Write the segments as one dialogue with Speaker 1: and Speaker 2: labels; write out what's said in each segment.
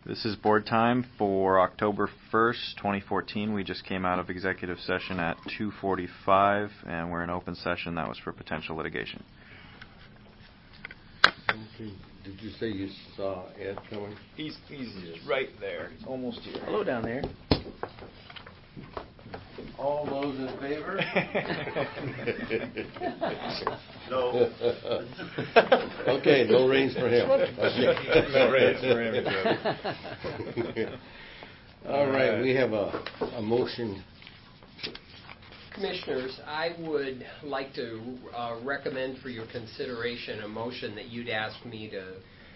Speaker 1: This is board time for October 1st, 2014. We just came out of executive session at 2:45, and we're in open session. That was for potential litigation.
Speaker 2: Okay. Did you say you saw Ed coming?
Speaker 1: He's right there. He's almost here.
Speaker 3: Hello down there.
Speaker 2: All those in favor?
Speaker 4: No.
Speaker 2: Okay, no raise for him.
Speaker 1: No raise for him.
Speaker 2: All right, we have a motion.
Speaker 5: Commissioners, I would like to recommend for your consideration a motion that you'd ask me to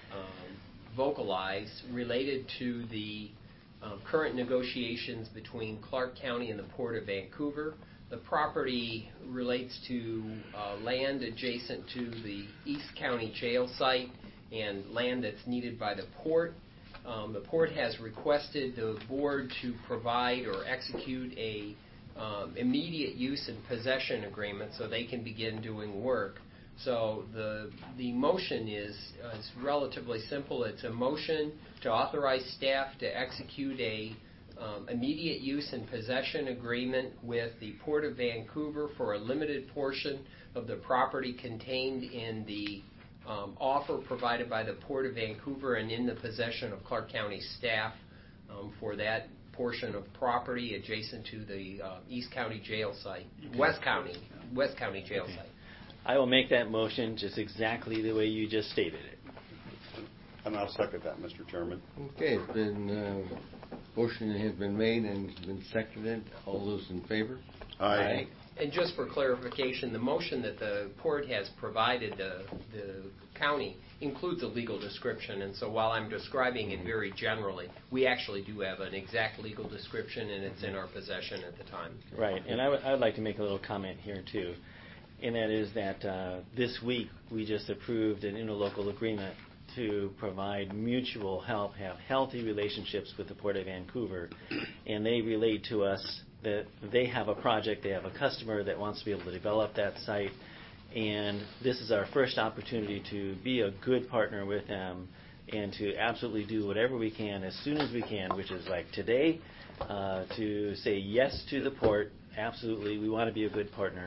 Speaker 5: vocalize related to the current negotiations between Clark County and the Port of Vancouver. The property relates to land adjacent to the East County jail site and land that's needed by the port. The port has requested the board to provide or execute a immediate use and possession agreement so they can begin doing work. So the motion is relatively simple. It's a motion to authorize staff to execute a immediate use and possession agreement with the Port of Vancouver for a limited portion of the property contained in the offer provided by the Port of Vancouver and in the possession of Clark County staff for that portion of property adjacent to the East County jail site, West County jail site.
Speaker 3: I will make that motion just exactly the way you just stated it.
Speaker 4: And I'll second that, Mr. Chairman.
Speaker 2: Okay, it's been motion has been made and been seconded. All those in favor?
Speaker 4: Aye.
Speaker 5: And just for clarification, the motion that the port has provided the county includes a legal description, and so while I'm describing it very generally, we actually do have an exact legal description, and it's in our possession at the time.
Speaker 3: Right, and I would like to make a little comment here too, and that is that this week we just approved an interlocal agreement to provide mutual help, have healthy relationships with the Port of Vancouver, and they relate to us that they have a project, they have a customer that wants to be able to develop that site, and this is our first opportunity to be a good partner with them and to absolutely do whatever we can as soon as we can, which is like today, to say yes to the port. Absolutely, we want to be a good partner.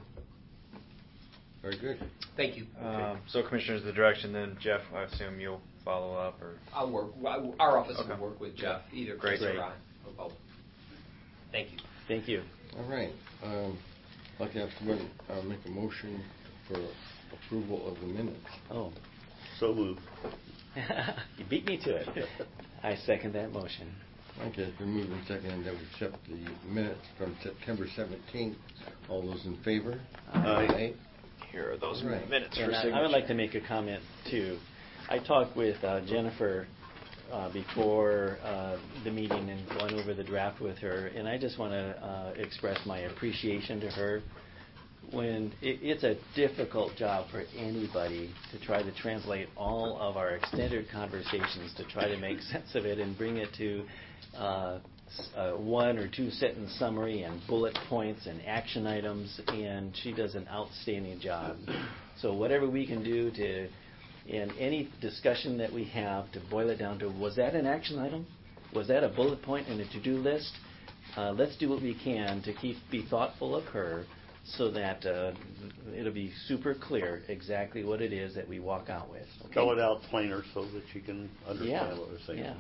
Speaker 2: Very good.
Speaker 5: Thank you.
Speaker 1: So, Commissioners, the direction then, Jeff, I assume you'll follow up, or
Speaker 5: I'll work. Our office will work with Jeff, either Chris
Speaker 1: Great.
Speaker 5: or I. Or both. Thank you.
Speaker 3: Thank you.
Speaker 2: All right. I'd like to have someone make a motion for approval of the minutes.
Speaker 3: Oh.
Speaker 4: So moved.
Speaker 3: You beat me to it. I second that motion.
Speaker 2: Okay, it's been moved and seconded that we accept the minutes from September 17th. All those in favor?
Speaker 4: Aye.
Speaker 1: here are those
Speaker 2: right.
Speaker 1: minutes for
Speaker 3: And
Speaker 1: signature.
Speaker 3: I would like to make a comment too. I talked with Jennifer before the meeting and went over the draft with her, and I just want to express my appreciation to her. When it's a difficult job for anybody to try to translate all of our extended conversations to try to make sense of it and bring it to a 1 or 2 sentence summary and bullet points and action items, and she does an outstanding job. So whatever we can do to, in any discussion that we have, to boil it down to, was that an action item? Was that a bullet point in a to-do list? Let's do what we can to be thoughtful of her, so that it'll be super clear exactly what it is that we walk out with. Okay?
Speaker 4: Spell it out plainer so that you can understand what we're saying.
Speaker 3: Yeah.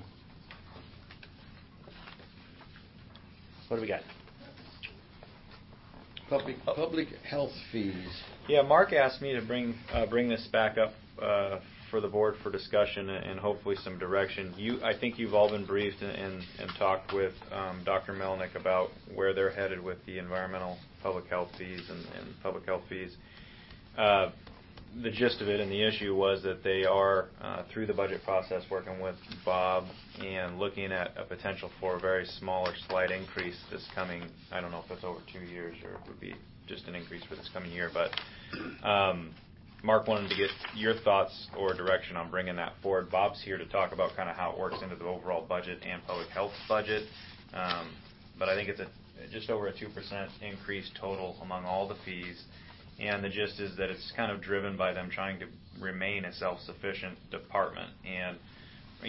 Speaker 3: What do we got?
Speaker 2: Public health fees.
Speaker 1: Yeah, Mark asked me to bring this back up for the board for discussion and hopefully some direction. I think you've all been briefed and talked with Dr. Melnick about where they're headed with the environmental public health fees and public health fees. The gist of it and the issue was that they are, through the budget process, working with Bob and looking at a potential for a very small or slight increase this coming, I don't know if it's over 2 years or it would be just an increase for this coming year, but Mark wanted to get your thoughts or direction on bringing that forward. Bob's here to talk about kind of how it works into the overall budget and public health budget, but I think it's just over a 2% increase total among all the fees. And the gist is that it's kind of driven by them trying to remain a self-sufficient department. And, you know,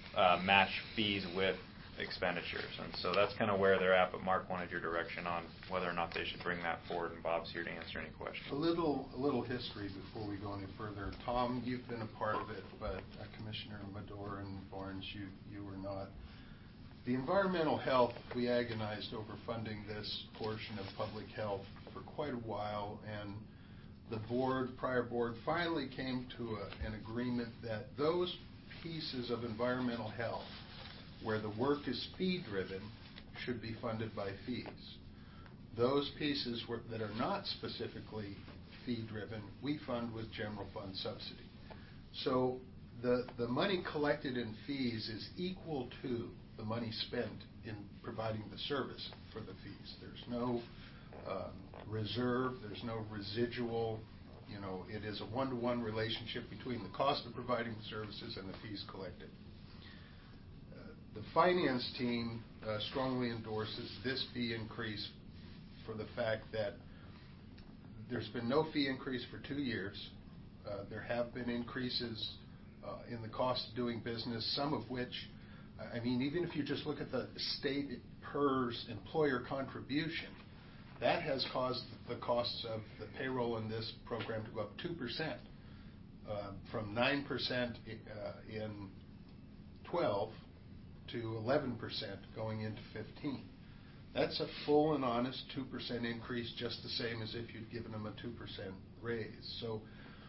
Speaker 1: match fees with expenditures. And so that's kind of where they're at, but Mark wanted your direction on whether or not they should bring that forward, and Bob's here to answer any questions.
Speaker 6: A little history before we go any further. Tom, you've been a part of it, but Commissioner Madore and Barnes, you were not. The environmental health, we agonized over funding this portion of public health for quite a while, and the prior board finally came to an agreement that those pieces of environmental health where the work is fee-driven should be funded by fees. Those pieces that are not specifically fee-driven, we fund with general fund subsidy. So the money collected in fees is equal to the money spent in providing the service for the fees. There's no reserve, there's no residual. It is a one-to-one relationship between the cost of providing the services and the fees collected. The finance team strongly endorses this fee increase for the fact that there's been no fee increase for 2 years. There have been increases in the cost of doing business, some of which, even if you just look at the state PERS employer contribution, that has caused the costs of the payroll in this program to go up 2%, from 9% in 12 to 11% going into 15. That's a full and honest 2% increase, just the same as if you'd given them a 2% raise. So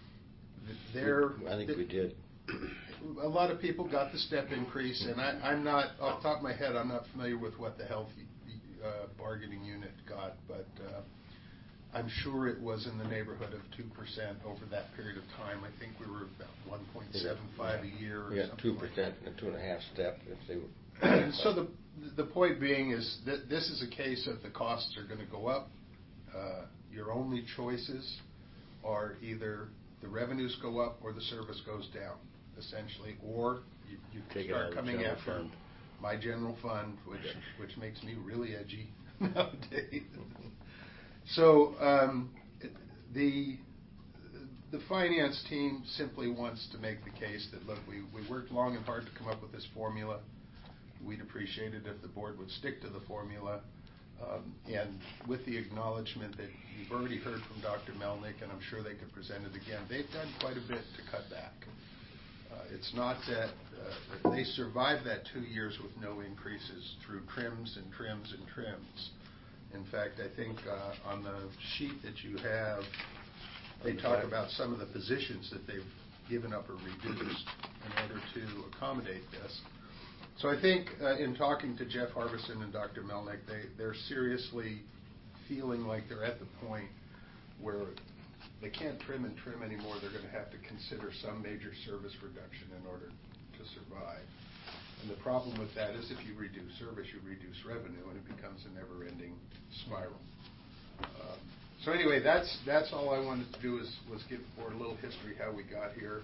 Speaker 2: I think we did.
Speaker 6: A lot of people got the step increase, and I'm not, off the top of my head, I'm not familiar with what the health bargaining unit got, but I'm sure it was in the neighborhood of 2% over that period of time. I think we were about 1.75 a year or something. 2%
Speaker 2: like and 2.5 step if they were.
Speaker 6: And so the point being is that this is a case of the costs are going to go up. Your only choices are either the revenues go up or the service goes down, essentially, or you start coming after my general fund, which makes me really edgy nowadays. So the finance team simply wants to make the case that, look, we worked long and hard to come up with this formula. We'd appreciate it if the board would stick to the formula. And with the acknowledgement that you've already heard from Dr. Melnick, and I'm sure they could present it again, they've done quite a bit to cut back. It's not that they survived that 2 years with no increases through trims and trims and trims. In fact, I think on the sheet that you have, they talk about some of the positions that they've given up or reduced in order to accommodate this. So I think in talking to Jeff Harbison and Dr. Melnick, they're seriously feeling like they're at the point where they can't trim and trim anymore. They're going to have to consider some major service reduction in order to survive. And the problem with that is if you reduce service, you reduce revenue, and it becomes a never-ending spiral. So anyway, that's all I wanted to do was give the board a little history how we got here,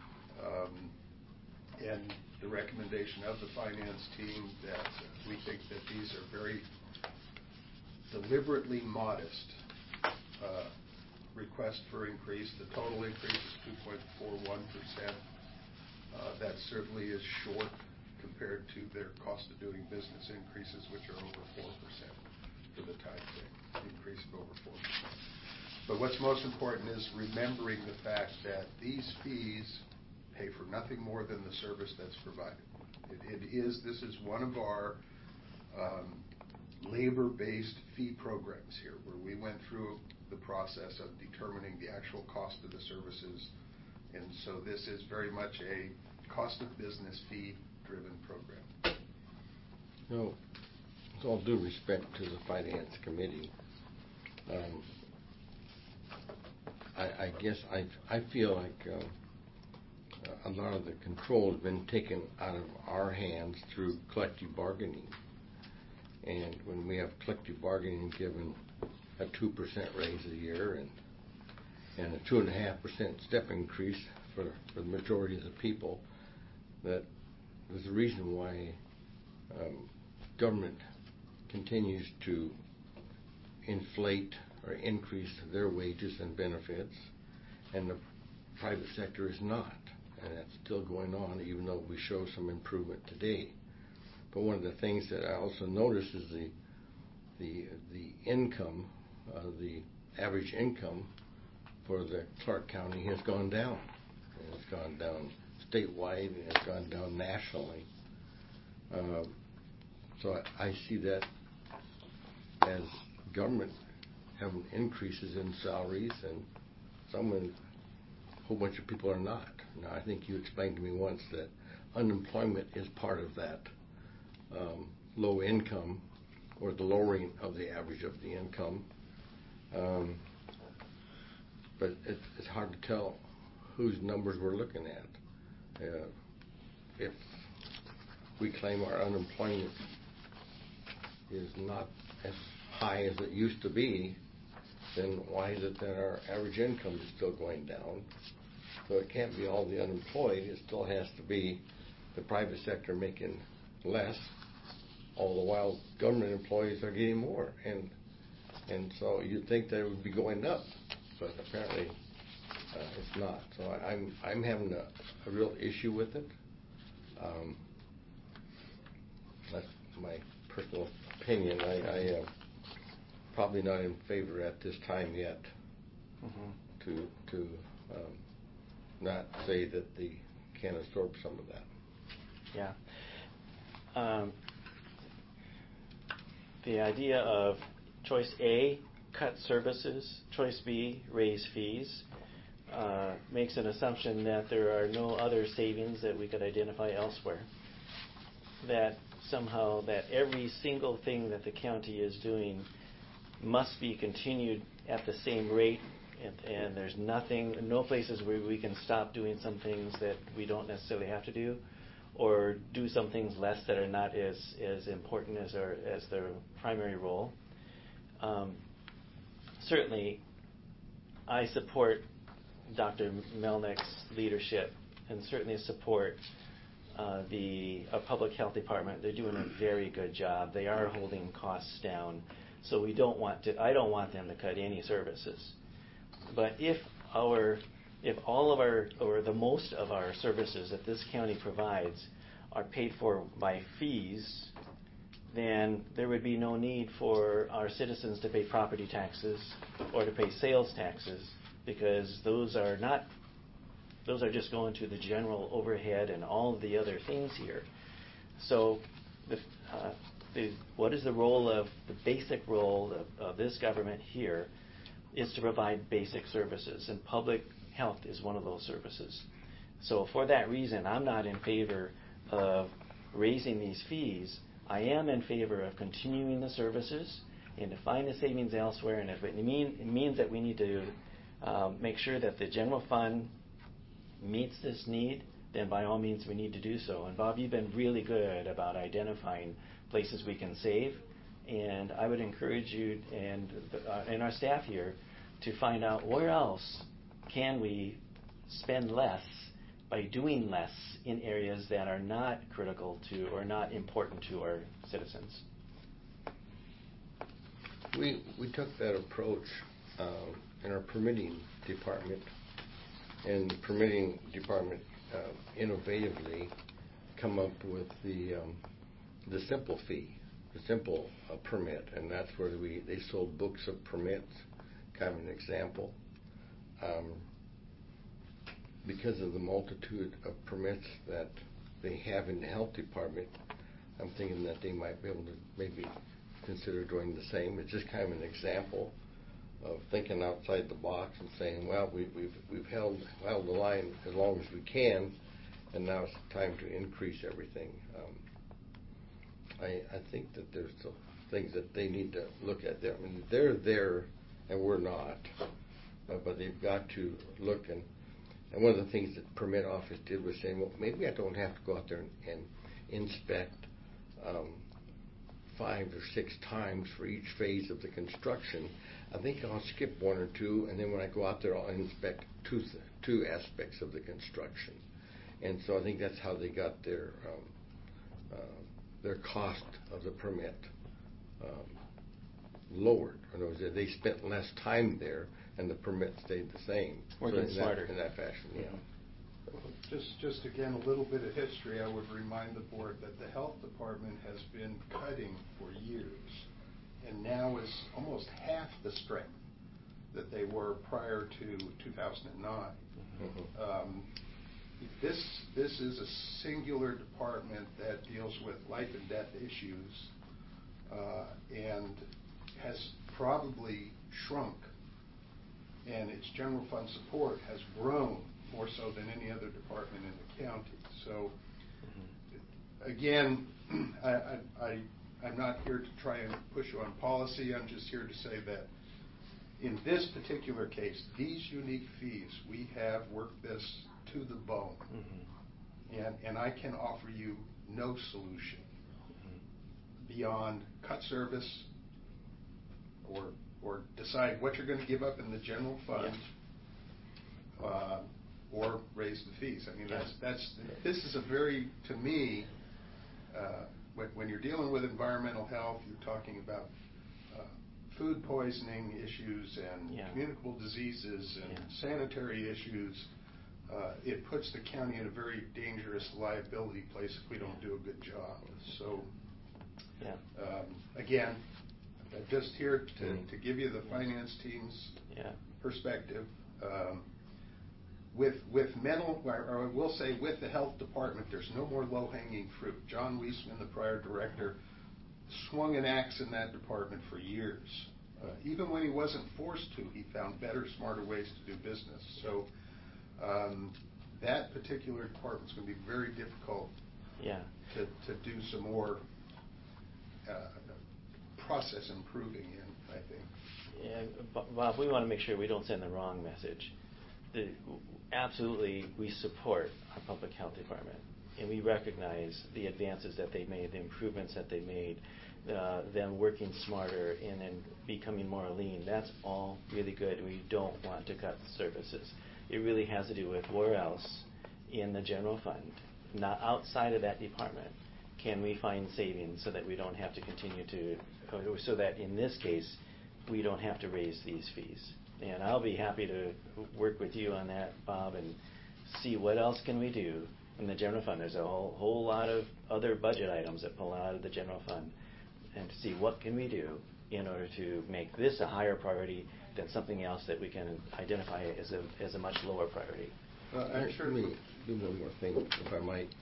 Speaker 6: and the recommendation of the finance team that we think that these are very deliberately modest request for increase. The total increase is 2.41%. That certainly is short compared to their cost of doing business increases, which are over 4% for the time frame, increase of over 4%. But what's most important is remembering the fact that these fees pay for nothing more than the service that's provided. This is one of our labor-based fee programs here, where we went through the process of determining the actual cost of the services, and so this is very much a cost of business fee-driven program.
Speaker 2: No, with all due respect to the Finance Committee, I guess I feel like a lot of the control has been taken out of our hands through collective bargaining. And when we have collective bargaining given a 2% raise a year and a 2.5% step increase for the majority of the people, that there's a reason why government continues to inflate or increase their wages and benefits, and the private sector is not. and that's still going on, even though we show some improvement today. But one of the things that I also noticed is the income, the average income for the Clark County has gone down. And it's gone down statewide, and it's gone down nationally. So I see that as government having increases in salaries, and a whole bunch of people are not. Now, I think you explained to me once that unemployment is part of that low income, or the lowering of the average of the income. But it's hard to tell whose numbers we're looking at. If we claim our unemployment is not as high as it used to be, then why is it that our average income is still going down? So it can't be all the unemployed. It still has to be the private sector making less, all the while government employees are getting more. And so you'd think that it would be going up, but apparently it's not. So I'm having a real issue with it. That's my personal opinion. I probably not in favor at this time yet to not say that they can absorb some of that.
Speaker 3: Yeah. The idea of choice A, cut services, choice B, raise fees, makes an assumption that there are no other savings that we could identify elsewhere. That somehow that every single thing that the county is doing must be continued at the same rate, and there's no places where we can stop doing some things that we don't necessarily have to do, or do some things less that are not as important as their primary role. Certainly, I support Dr. Melnick's leadership, and certainly support the public health department. They're doing a very good job. They are holding costs down. So I don't want them to cut any services. But if all of our, or the most of our services that this county provides are paid for by fees, then there would be no need for our citizens to pay property taxes or to pay sales taxes, because those are just going to the general overhead and all of the other things here. So what is the basic role of this government here is to provide basic services, and public health is one of those services. So for that reason, I'm not in favor of raising these fees. I am in favor of continuing the services and to find the savings elsewhere, and if it means that we need to make sure that the general fund meets this need, then by all means we need to do so. And Bob, you've been really good about identifying places we can save, and I would encourage you and our staff here to find out where else can we spend less by doing less in areas that are not critical to or not important to our citizens.
Speaker 2: We took that approach in our permitting department, and the permitting department innovatively come up with the simple fee, the simple permit, and that's where they sold books of permits, kind of an example. Because of the multitude of permits that they have in the health department, I'm thinking that they might be able to maybe consider doing the same. It's just kind of an example of thinking outside the box and saying, well, we've held the line as long as we can, and now it's time to increase everything. I think that there's some things that they need to look at there. I mean, they're there and we're not, but they've got to look. And one of the things that the permit office did was saying, well, maybe I don't have to go out there and inspect 5 or 6 times for each phase of the construction. I think I'll skip 1 or 2, and then when I go out there, I'll inspect two aspects of the construction. And so I think that's how they got their cost of the permit lowered. In other words, they spent less time there, and the permit stayed the same.
Speaker 3: Working
Speaker 2: so
Speaker 3: smarter.
Speaker 2: In that fashion, yeah.
Speaker 6: Just again, a little bit of history, I would remind the board that the health department has been cutting for years, and now is almost half the strength that they were prior to 2009. This is a singular department that deals with life and death issues, and has probably shrunk, and its general fund support has grown more so than any other department in the county. So, again, I'm not here to try and push you on policy. I'm just here to say that in this particular case, these unique fees, we have worked this to the bone, and I can offer you no solution beyond cut service or decide what you're going to give up in the general fund. Or raise the fees. I mean, this is a very, to me, when you're dealing with environmental health, you're talking about food poisoning issues and communicable diseases and sanitary issues. It puts the county in a very dangerous liability place if we don't do a good job. So, again, I'm just here to give you the finance team's perspective. With mental, or I will say with the health department, there's no more low-hanging fruit. John Weisman, the prior director, swung an axe in that department for years. Even when he wasn't forced to, he found better, smarter ways to do business. So that particular department's going to be very difficult to do some more process improving in, I think.
Speaker 3: Yeah, Bob, we want to make sure we don't send the wrong message. Absolutely, we support our public health department, and we recognize the advances that they made, the improvements that they made, them working smarter and then becoming more lean. That's all really good. We don't want to cut services. It really has to do with where else in the general fund, not outside of that department, can we find savings so that we don't have to continue to, so that in this case, we don't have to raise these fees. And I'll be happy to work with you on that, Bob, and see what else can we do in the general fund. There's a whole lot of other budget items that pull out of the general fund, and to see what can we do in order to make this a higher priority than something else that we can identify as a much lower priority.
Speaker 2: Let me do one more thing, if I might.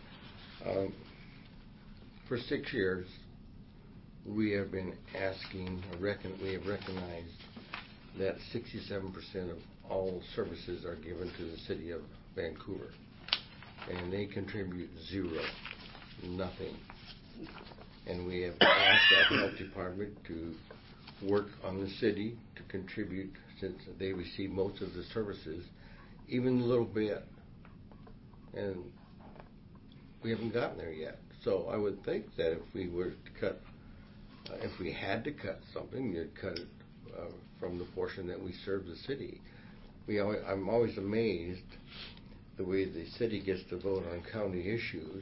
Speaker 2: For 6 years, we have been asking, we have recognized that 67% of all services are given to the city of Vancouver, and they contribute zero, nothing. And we have asked our health department to work on the city to contribute, since they receive most of the services, even a little bit. And we haven't gotten there yet. So I would think that if we were to cut, if we had to cut something, you'd cut it from the portion that we serve the city. I'm always amazed the way the city gets to vote on county issues,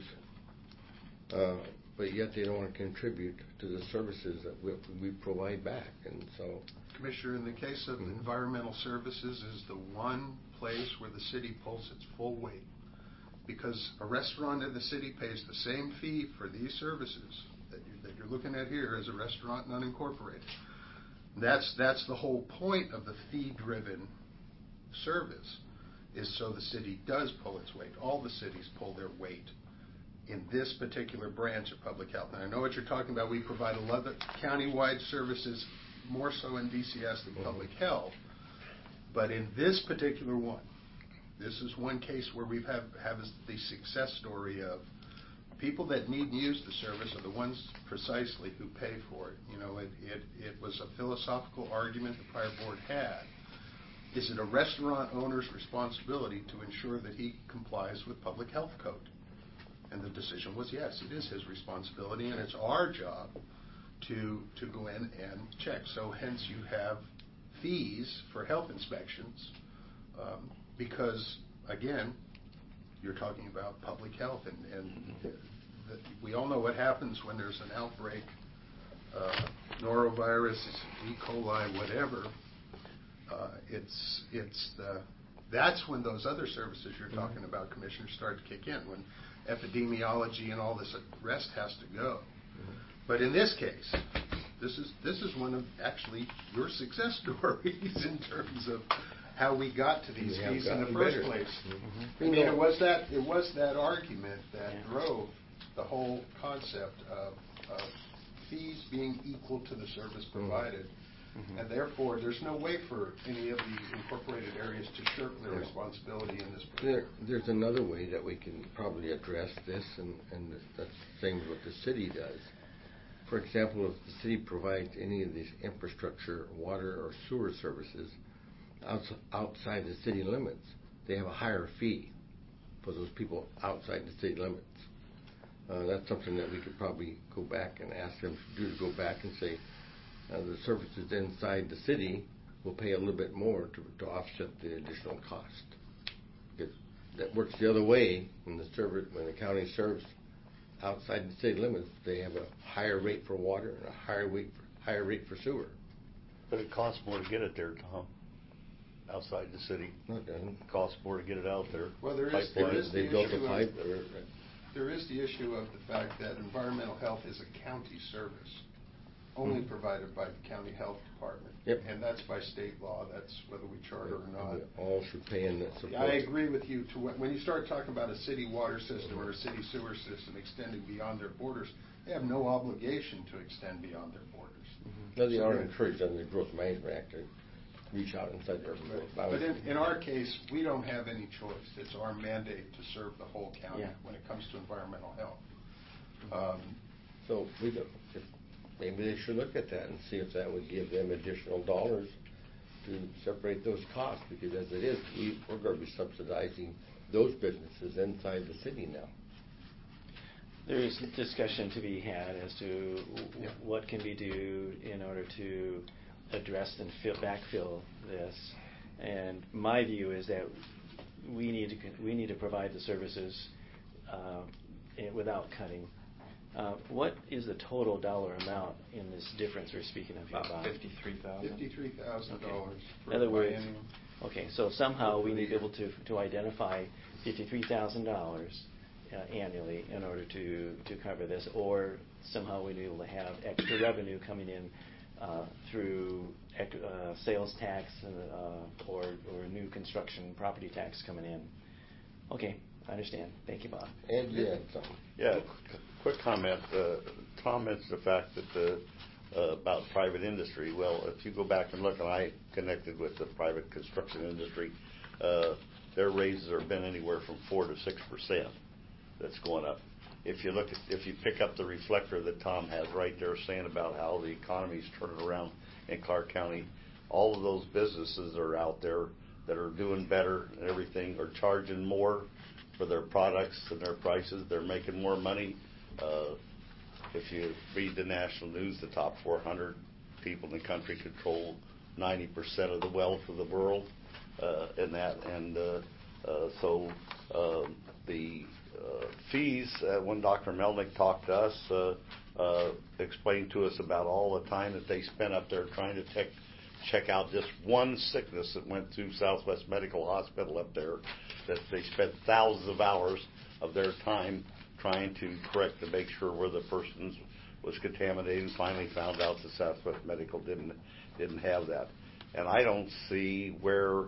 Speaker 2: but yet they don't want to contribute to the services that we provide back. And so,
Speaker 6: Commissioner, in the case of environmental services, is the one place where the city pulls its full weight, because a restaurant in the city pays the same fee for these services that you're looking at here as a restaurant non-incorporated. That's the whole point of the fee-driven service, is so the city does pull its weight. All the cities pull their weight in this particular branch of public health. And I know what you're talking about. We provide 11 county-wide services, more so in DCS than public health. But in this particular one, this is one case where we have the success story of people that need and use the service are the ones precisely who pay for it. You know, it was a philosophical argument the prior board had. Is it a restaurant owner's responsibility to ensure that he complies with public health code? And the decision was yes, it is his responsibility, and it's our job to go in and check. So hence you have fees for health inspections, because again, you're talking about public health, and we all know what happens when there's an outbreak, norovirus, E. coli, whatever. It's That's when those other services you're talking about, Commissioner, start to kick in, when epidemiology and all this rest has to go. But in this case, this is one of actually your success stories in terms of how we got to these
Speaker 2: We have
Speaker 6: fees in the
Speaker 2: gotten
Speaker 6: first
Speaker 2: better.
Speaker 6: place.
Speaker 2: Mhm.
Speaker 6: I mean, it was that argument that drove the whole concept of fees being equal to the service provided. And therefore, there's no way for any of the incorporated areas to shirk their responsibility in this program.
Speaker 2: There's another way that we can probably address this, and that's the same as what the city does. For example, if the city provides any of these infrastructure, water or sewer services outside the city limits, they have a higher fee for those people outside the city limits. That's something that we could probably go back and ask them to do, to go back and say, the services inside the city will pay a little bit more to offset the additional cost. Because that works the other way when the county serves outside the city limits, they have a higher rate for water and a higher rate for sewer.
Speaker 4: But it costs more to get it there, Tom, outside the city.
Speaker 2: No, it doesn't.
Speaker 4: It costs more to get it out there.
Speaker 6: Well, there is
Speaker 4: Pipelines.
Speaker 2: They
Speaker 6: the
Speaker 2: built
Speaker 6: issue
Speaker 2: a pipe.
Speaker 6: there is the issue of the fact that environmental health is a county service, only provided by the county health department.
Speaker 2: Yep.
Speaker 6: And that's by state law, that's whether we charter or not.
Speaker 2: We all should pay in that support.
Speaker 6: I agree with you, when you start talking about a city water system or a city sewer system extending beyond their borders, they have no obligation to extend beyond their borders.
Speaker 2: No, they are encouraged under the Growth Management Act to reach out inside their
Speaker 6: But in our case, we don't have any choice. It's our mandate to serve the whole county when it comes to environmental health.
Speaker 2: So maybe they should look at that and see if that would give them additional dollars to separate those costs, because as it is, we're going to be subsidizing those businesses inside the city now.
Speaker 3: There is discussion to be had as to what can be done in order to address and backfill this. And my view is that we need to provide the services without cutting. What is the total dollar amount in this difference we're speaking of here, Bob?
Speaker 1: About $53,000.
Speaker 6: $53,000
Speaker 3: In other words,
Speaker 6: biennium.
Speaker 3: okay, so somehow we need to be able to identify $53,000 annually in order to cover this, or somehow we need to be able to have extra revenue coming in through sales tax or new construction property tax coming in. Okay, I understand. Thank you, Bob.
Speaker 2: And you had something.
Speaker 4: Yeah, quick comment. Tom mentioned the fact that about private industry. Well, if you go back and look, and I connected with the private construction industry, their raises have been anywhere from 4 to 6%. That's going up. If you pick up the reflector that Tom has right there saying about how the economy's turning around in Clark County, all of those businesses are out there that are doing better and everything are charging more for their products and their prices. They're making more money. If you read the national news, the top 400 people in the country control 90% of the wealth of the world, so the fees, when Dr. Melnick talked to us, explained to us about all the time that they spent up there trying to check out just one sickness that went through Southwest Medical Hospital up there, that they spent thousands of hours of their time trying to correct to make sure where the person was contaminated, and finally found out that Southwest Medical didn't have that. And I don't see where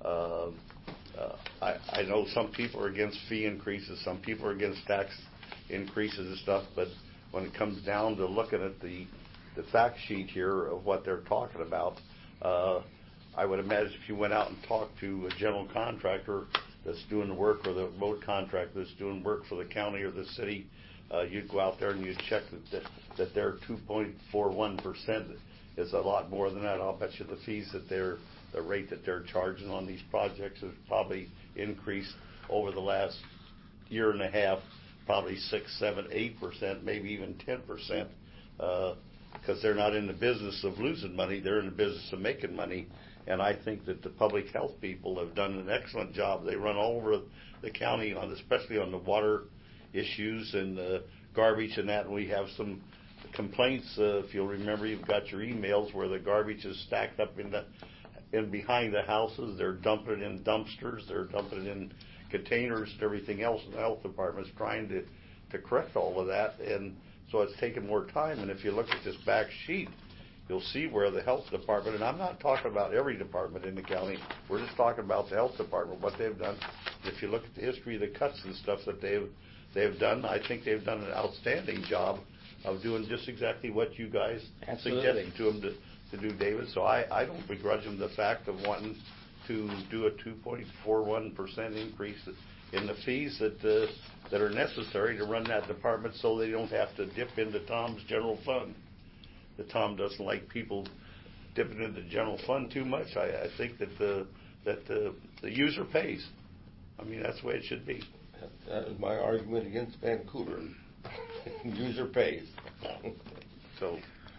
Speaker 4: I know some people are against fee increases, some people are against tax increases and stuff, but when it comes down to looking at the fact sheet here of what they're talking about, I would imagine if you went out and talked to a general contractor that's doing the work, or the road contractor that's doing work for the county or the city, you'd go out there and you'd check that their 2.41% is a lot more than that. I'll bet you the fees that the rate that they're charging on these projects has probably increased over the last year and a half, probably 6, 7, 8%, maybe even 10%, because they're not in the business of losing money, they're in the business of making money. And I think that the public health people have done an excellent job. They run all over the county, especially on the water issues and the garbage and that. And we have some complaints. If you'll remember, you've got your emails where the garbage is stacked up in in behind the houses. They're dumping it in dumpsters. They're dumping it in containers and everything else. And the health department's trying to correct all of that. And so it's taking more time. And if you look at this back sheet, you'll see where the health department, and I'm not talking about every department in the county, we're just talking about the health department, what they've done. If you look at the history of the cuts and stuff that they've done, I think they've done an outstanding job of doing just exactly what you guys suggested to them to do, David. So I don't begrudge them the fact of wanting to do a 2.41% increase in the fees that are necessary to run that department, so they don't have to dip into Tom's general fund. That Tom doesn't like people dipping into the general fund too much. I think that the user pays. I mean, that's the way it should be.
Speaker 2: That is my argument against Vancouver. User pays.
Speaker 4: So,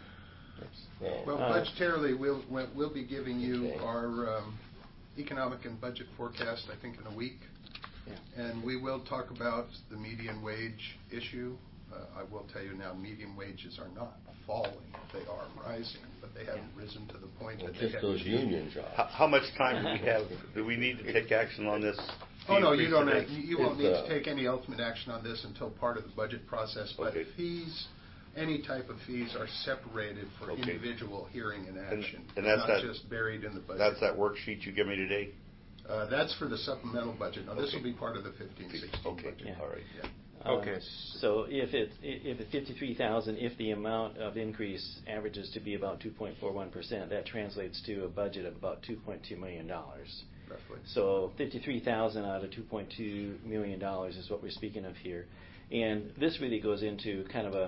Speaker 6: Well, budgetarily, we'll be giving you our economic and budget forecast, I think, in a week.
Speaker 3: Yeah.
Speaker 6: And we will talk about the median wage issue. I will tell you now, median wages are not falling. They are rising, but they haven't risen to the point that they
Speaker 2: just
Speaker 6: have.
Speaker 2: those union jobs.
Speaker 4: how much time do we have? Do we need to take action on this?
Speaker 6: Oh, no, you don't.
Speaker 4: today?
Speaker 6: You won't need to take any ultimate action on this until part of the budget process. But
Speaker 4: Okay.
Speaker 6: fees, any type of fees, are separated for
Speaker 4: Okay.
Speaker 6: individual hearing and action.
Speaker 4: And that's
Speaker 6: not
Speaker 4: that-
Speaker 6: just buried in the budget.
Speaker 4: That's that worksheet you give me today?
Speaker 6: That's for the supplemental budget. Now, this will
Speaker 4: Okay.
Speaker 6: be part of the 15-16
Speaker 4: Okay,
Speaker 6: budget.
Speaker 3: Yeah.
Speaker 4: all right.
Speaker 6: Yeah.
Speaker 1: Okay.
Speaker 3: So if it's 53,000, if the amount of increase averages to be about 2.41%, that translates to a budget of about $2.2 million.
Speaker 6: Roughly.
Speaker 3: So 53,000 out of $2.2 million is what we're speaking of here. And this really goes into kind of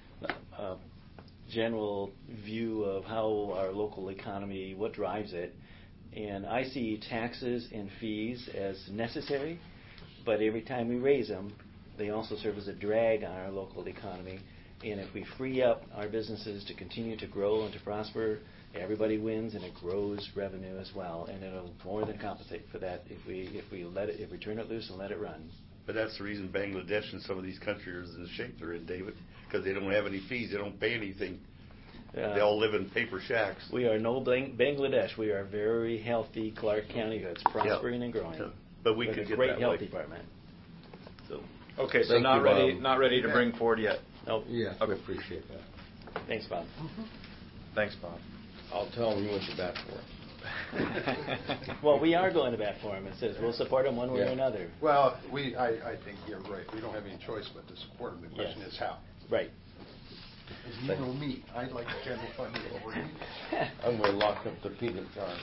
Speaker 3: a general view of how our local economy, what drives it. And I see taxes and fees as necessary, but every time we raise them, they also serve as a drag on our local economy. And if we free up our businesses to continue to grow and to prosper, everybody wins, and it grows revenue as well. And it'll more than compensate for that if we turn it loose and let it run.
Speaker 4: But that's the reason Bangladesh and some of these countries are in the shape they're in, David, because they don't have any fees. They don't pay anything. They all live in paper shacks.
Speaker 3: We are no Bangladesh. We are a very healthy Clark County that's prospering and growing.
Speaker 4: Yeah. But we
Speaker 3: with
Speaker 4: could
Speaker 3: a
Speaker 4: get
Speaker 3: great
Speaker 4: that
Speaker 3: health
Speaker 4: way.
Speaker 3: department. So,
Speaker 1: Okay, so
Speaker 2: Thank
Speaker 1: not
Speaker 2: you,
Speaker 1: ready,
Speaker 2: Bob.
Speaker 1: not ready to bring forward yet.
Speaker 3: nope.
Speaker 2: Yes,
Speaker 1: Okay.
Speaker 2: we appreciate that.
Speaker 3: Thanks, Bob.
Speaker 1: Thanks, Bob.
Speaker 2: I'll tell them you went to bat for it.
Speaker 3: Well, we are going to bat for him. It says we'll support him one way or
Speaker 2: Yeah.
Speaker 3: another.
Speaker 6: Well, I think you're right. We don't have any choice but to support them. The question
Speaker 3: Yes.
Speaker 6: is how.
Speaker 3: Right.
Speaker 6: As you know me, I'd like the general fund to go over.
Speaker 2: I'm going to lock up the peanut jar.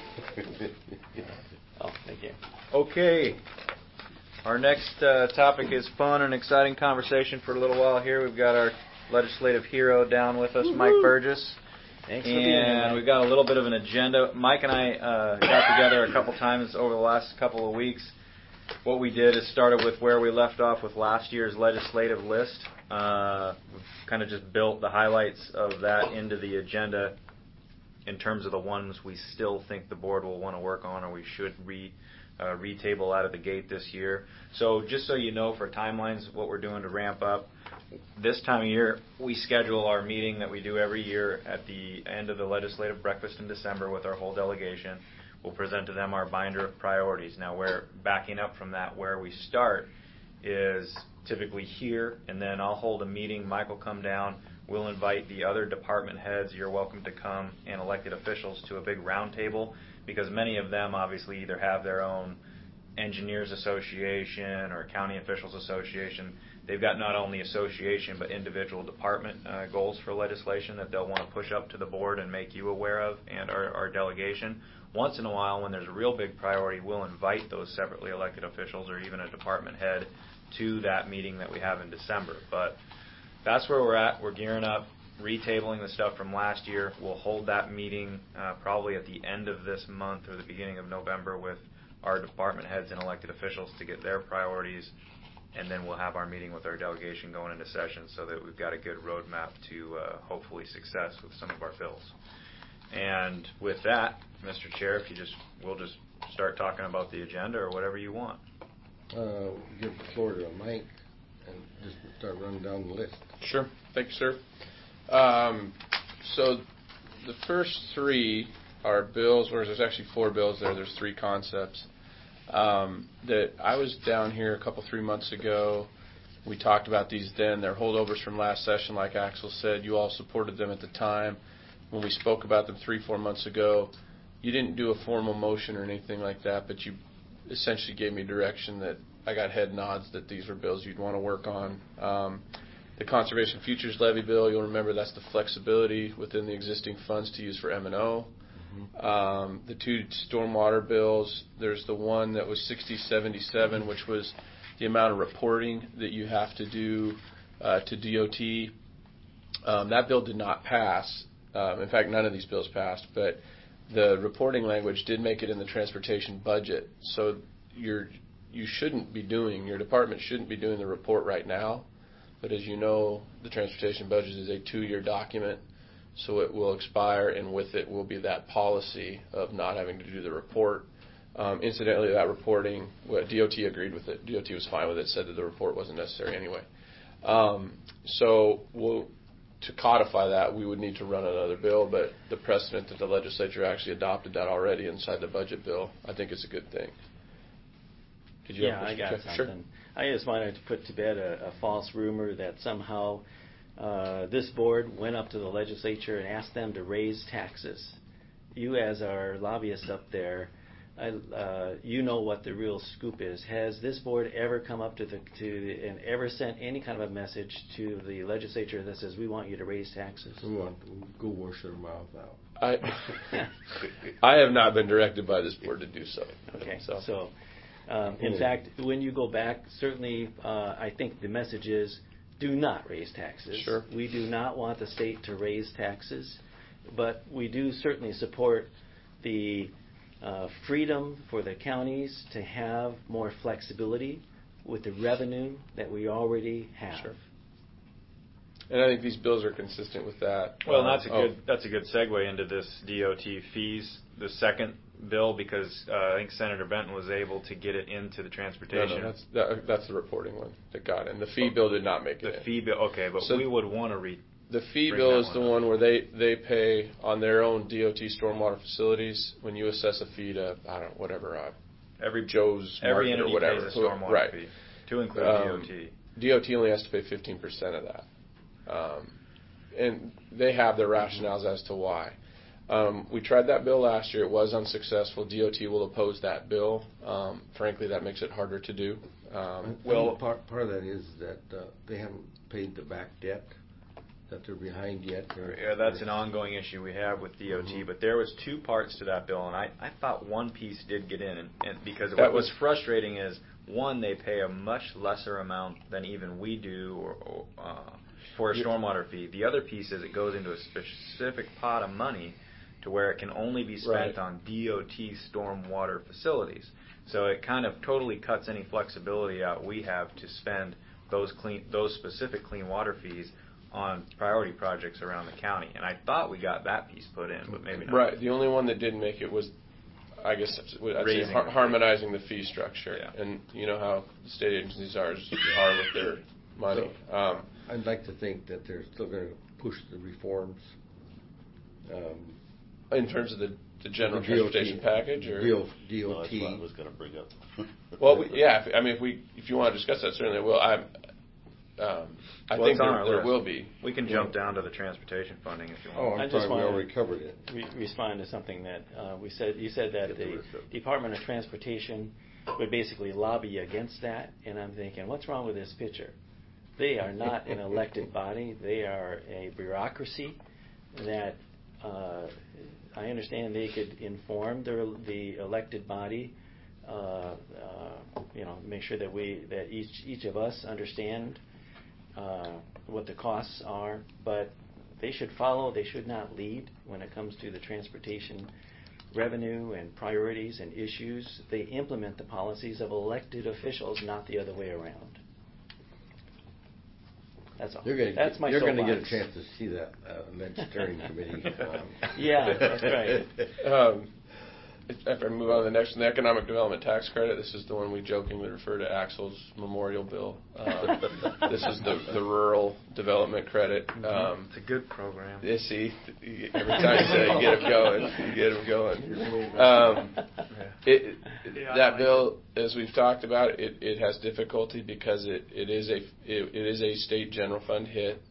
Speaker 3: Oh, thank you.
Speaker 1: Okay. Our next topic is fun and exciting conversation for a little while here. We've got our legislative hero down with us, Mike Burgess.
Speaker 3: Thanks for being here,
Speaker 1: And
Speaker 3: Mike.
Speaker 1: we've got a little bit of an agenda. Mike and I got together a couple times over the last couple of weeks. What we did is started with where we left off with last year's legislative list. We've kind of just built the highlights of that into the agenda in terms of the ones we still think the board will want to work on or we should retable out of the gate this year. So just so you know, for timelines, what we're doing to ramp up, this time of year, we schedule our meeting that we do every year at the end of the legislative breakfast in December with our whole delegation. We'll present to them our binder of priorities. Now, we're backing up from that. Where we start is typically here, and then I'll hold a meeting. Mike will come down. We'll invite the other department heads. You're welcome to come, and elected officials to a big round table, because many of them obviously either have their own engineers association or county officials association. They've got not only association but individual department goals for legislation that they'll want to push up to the board and make you aware of, and our delegation. Once in a while, when there's a real big priority, we'll invite those separately elected officials or even a department head to that meeting that we have in December. But that's where we're at. We're gearing up, retabling the stuff from last year. We'll hold that meeting probably at the end of this month or the beginning of November with our department heads and elected officials to get their priorities, and then we'll have our meeting with our delegation going into session so that we've got a good roadmap to hopefully success with some of our bills. And with that, Mr. Chair, if we'll just start talking about the agenda or whatever you want.
Speaker 2: Give the floor to Mike and just start running down the list.
Speaker 7: Sure. Thank you, sir. So the first three our bills, whereas there's actually 4 bills there. There's 3 concepts. That I was down here 3 months ago. We talked about these then. They're holdovers from last session, like Axel said. You all supported them at the time. When we spoke about them 3-4 months ago, you didn't do a formal motion or anything like that, but you essentially gave me direction that I got head nods that these were bills you'd want to work on. The Conservation Futures Levy bill, you'll remember that's the flexibility within the existing funds to use for M&O. The 2 stormwater bills, there's the one that was 6077, which was the amount of reporting that you have to do to DOT. That bill did not pass. In fact, none of these bills passed, but the reporting language did make it in the transportation budget. So your department shouldn't be doing the report right now. But as you know, the transportation budget is a 2-year document, so it will expire, and with it will be that policy of not having to do the report. Incidentally, that reporting, DOT agreed with it. DOT was fine with it, said that the report wasn't necessary anyway. So to codify that, we would need to run another bill, but the precedent that the legislature actually adopted that already inside the budget bill, I think is a good thing. Did you have a
Speaker 3: I
Speaker 7: question?
Speaker 3: got
Speaker 7: Sure.
Speaker 3: something. I just wanted to put to bed a false rumor that somehow this board went up to the legislature and asked them to raise taxes. You, as our lobbyists up there, you know what the real scoop is. Has this board ever come up and ever sent any kind of a message to the legislature that says we want you to raise taxes?
Speaker 2: We want to go wash their mouth out.
Speaker 7: I have not been directed by this board to do so.
Speaker 3: Okay, so in fact, when you go back, certainly I think the message is do not raise taxes.
Speaker 7: Sure.
Speaker 3: We do not want the state to raise taxes, but we do certainly support the freedom for the counties to have more flexibility with the revenue that we already have.
Speaker 7: Sure. And I think these bills are consistent with that.
Speaker 1: Well, that's a good segue into this DOT fees, the second bill, because I think Senator Benton was able to get it into the transportation.
Speaker 7: No, that's the reporting one that got it. And the fee bill did not make it.
Speaker 1: The fee bill, okay, but
Speaker 7: So
Speaker 1: we would want to read.
Speaker 7: The fee bill is the one where they pay on their own DOT stormwater facilities. When you assess a fee to, I don't know, whatever,
Speaker 1: every
Speaker 7: Joe's
Speaker 1: every
Speaker 7: Market or
Speaker 1: entity
Speaker 7: whatever.
Speaker 1: pays a stormwater
Speaker 7: Right.
Speaker 1: fee to include DOT.
Speaker 7: DOT only has to pay 15% of that. And they have their rationales as to why. We tried that bill last year. It was unsuccessful. DOT will oppose that bill. Frankly, that makes it harder to do.
Speaker 2: Well, part of that is that they haven't paid the back debt, that they're behind yet.
Speaker 1: Yeah, that's an ongoing issue we have with DOT. But there was 2 parts to that bill, and I thought one piece did get in, and because what was frustrating is, one, they pay a much lesser amount than even we do for a stormwater fee. The other piece is it goes into a specific pot of money to where it can only be spent on DOT stormwater facilities. So it kind of totally cuts any flexibility out we have to spend those specific clean water fees on priority projects around the county. And I thought we got that piece put in, but maybe not.
Speaker 7: Right. The only one that didn't make it was, I guess, I'd say harmonizing the fee structure.
Speaker 1: Yeah.
Speaker 7: And you know how the state agencies are with their money.
Speaker 2: I'd like to think that they're still going to push the reforms.
Speaker 7: In terms of the general transportation package, or
Speaker 2: DOT.
Speaker 4: No, that's what I was going to bring up.
Speaker 7: well, if you want to discuss that, certainly will. I think there will be.
Speaker 1: We can jump down to the transportation funding if you
Speaker 2: Oh,
Speaker 1: want.
Speaker 2: I'm sorry, we already covered it.
Speaker 3: Respond to something that we said. You said that the Department of Transportation would basically lobby against that, and I'm thinking, what's wrong with this picture? They are not an elected body. They are a bureaucracy that I understand they could inform the elected body, make sure that each of us understand what the costs are, but they should follow. They should not lead when it comes to the transportation revenue and priorities and issues. They implement the policies of elected officials, not the other way around. That's all. That's my
Speaker 2: You're going to get a
Speaker 3: soapbox.
Speaker 2: chance to see that legislative committee.
Speaker 3: Yeah, that's right.
Speaker 7: after I move on to the next one, the economic development tax credit. This is the one we jokingly refer to Axel's memorial bill. This is the rural development credit.
Speaker 1: It's a good program.
Speaker 7: You see, every time you say it, you get them going. That bill, as we've talked about, it has difficulty because it is a state general fund hit.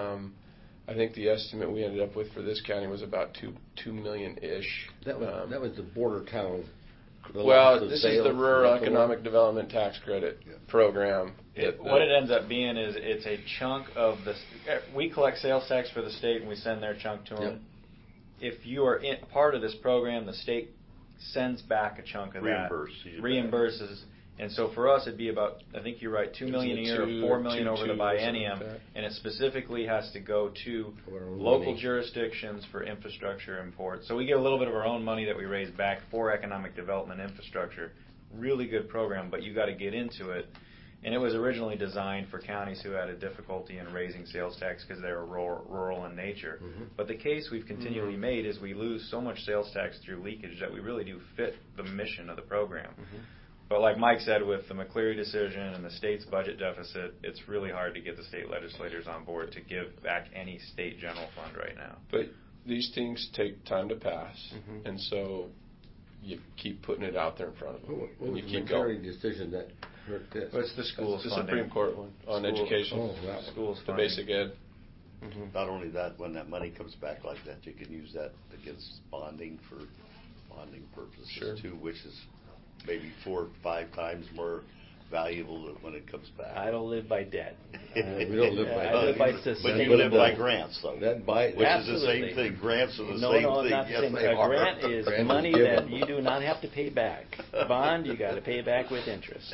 Speaker 7: I think the estimate we ended up with for this county was about $2 million-ish.
Speaker 2: That was the border town.
Speaker 7: Well, this is the Rural Economic Development Tax Credit program.
Speaker 1: What it ends up being is it's a chunk of the. We collect sales tax for the state and we send their chunk to them. If you are part of this program, the state sends back a chunk of that. Reimburses. And so for us, it'd be about, I think you're right, $2 million a year, or $4 million over the biennium, and it specifically has to go to local jurisdictions for infrastructure import. So we get a little bit of our own money that we raise back for economic development infrastructure. Really good program, but you got to get into it. And it was originally designed for counties who had a difficulty in raising sales tax because they were rural in nature. But the case we've continually made is we lose so much sales tax through leakage that we really do fit the mission of the program. But like Mike said, with the McCleary decision and the state's budget deficit, it's really hard to get the state legislators on board to give back any state general fund right now.
Speaker 7: But these things take time to pass, and so you keep putting it out there in front of them.
Speaker 2: What was
Speaker 7: you
Speaker 2: the
Speaker 7: keep
Speaker 2: McCleary
Speaker 7: going.
Speaker 2: decision that hurt this?
Speaker 1: Well, it's the schools
Speaker 7: It's the
Speaker 1: funding.
Speaker 7: Supreme Court one on education.
Speaker 2: Oh, that one.
Speaker 1: Schools
Speaker 7: The
Speaker 1: funding.
Speaker 7: basic ed.
Speaker 4: Not only that, when that money comes back like that, you can use that against bonding for bonding purposes too, which is maybe 4 or 5 times more valuable than when it comes back.
Speaker 3: I don't live by debt.
Speaker 2: We don't live by
Speaker 3: I live by
Speaker 4: But
Speaker 3: sustainability.
Speaker 4: you live by grants, though.
Speaker 2: That buy,
Speaker 4: Which
Speaker 3: Absolutely.
Speaker 4: is the same thing. Grants are the
Speaker 3: No,
Speaker 4: same
Speaker 3: no,
Speaker 4: thing.
Speaker 3: not the
Speaker 4: Yes,
Speaker 3: same.
Speaker 4: they
Speaker 3: A
Speaker 4: are.
Speaker 3: grant is
Speaker 2: Grant is
Speaker 3: money
Speaker 2: given.
Speaker 3: that you do not have to pay back. Bond, you got to pay back with interest.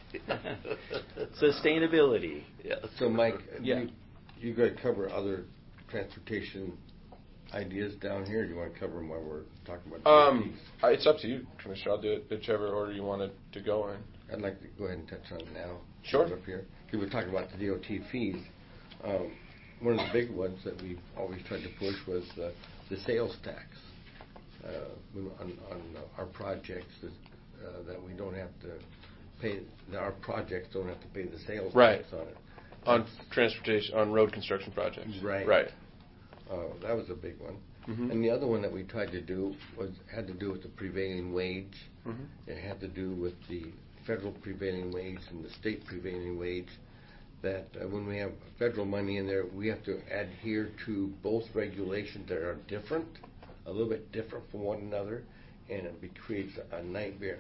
Speaker 3: Sustainability.
Speaker 4: Yes.
Speaker 2: So, Mike,
Speaker 3: Yeah.
Speaker 2: you got to cover other transportation ideas down here. Or do you want to cover them while we're talking about DOTs?
Speaker 7: It's up to you, Commissioner. I'll do it whichever order you wanted to go in.
Speaker 2: I'd like to go ahead and touch on it now.
Speaker 7: Sure.
Speaker 2: Up here. We were talking about the DOT fees. One of the big ones that we've always tried to push was the sales tax on our projects that we don't have to pay. That our projects don't have to pay the sales tax on it.
Speaker 7: On transportation, on road construction projects.
Speaker 2: Right.
Speaker 7: Right.
Speaker 2: That was a big one. And the other one that we tried to do had to do with the prevailing wage. It had to do with the federal prevailing wage and the state prevailing wage. That when we have federal money in there, we have to adhere to both regulations that are different, a little bit different from one another, and it creates a nightmare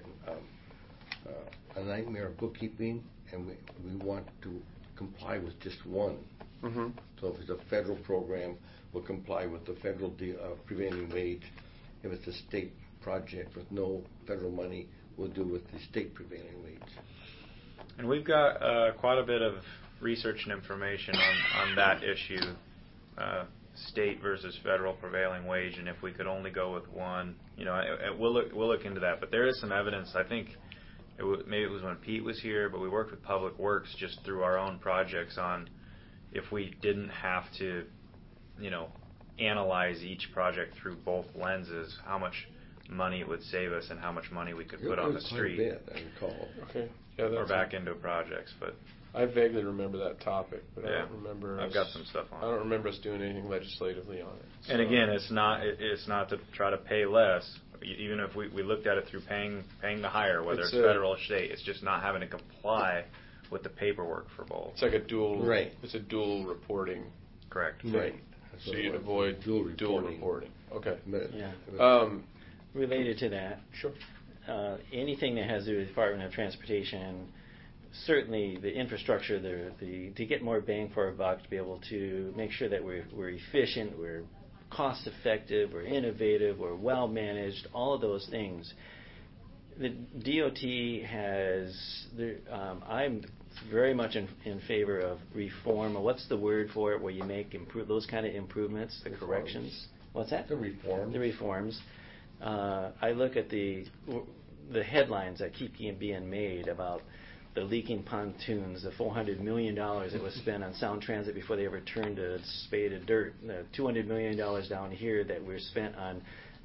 Speaker 2: of bookkeeping. And we want to comply with just one. So if it's a federal program, we'll comply with the federal prevailing wage. If it's a state project with no federal money, we'll do with the state prevailing wage.
Speaker 1: And we've got quite a bit of research and information on that issue, state versus federal prevailing wage, and if we could only go with one, we'll look into that. But there is some evidence. I think maybe it was when Pete was here, but we worked with Public Works just through our own projects on if we didn't have to, analyze each project through both lenses, how much money it would save us and how much money we could put on the street.
Speaker 2: Quite a bit, I recall.
Speaker 7: Okay. Yeah,
Speaker 1: Or back into projects, but
Speaker 7: I vaguely remember that topic, but I
Speaker 1: yeah,
Speaker 7: don't remember.
Speaker 1: I've got some stuff on
Speaker 7: I don't remember us doing anything legislatively on it.
Speaker 1: And again, it's not to try to pay less. Even if we looked at it through paying the higher, whether it's federal or state, it's just not having to comply with the paperwork for both.
Speaker 7: It's like a dual.
Speaker 2: Right.
Speaker 7: It's a dual reporting.
Speaker 1: Correct.
Speaker 2: Right.
Speaker 7: So you'd avoid dual reporting. Okay.
Speaker 3: Yeah. Related to that,
Speaker 7: Sure.
Speaker 3: anything that has to do with the Department of Transportation, certainly the infrastructure, to get more bang for our buck, to be able to make sure that we're efficient, we're cost effective, we're innovative, we're well managed, all of those things. The DOT has, I'm very much in favor of reform. What's the word for it, where you make those kind of improvements, the corrections? What's that?
Speaker 2: The reform.
Speaker 3: The reforms. I look at the headlines that keep being made about the leaking pontoons, the $400 million that was spent on Sound Transit before they ever turned a spade of dirt, the $200 million down here that were spent on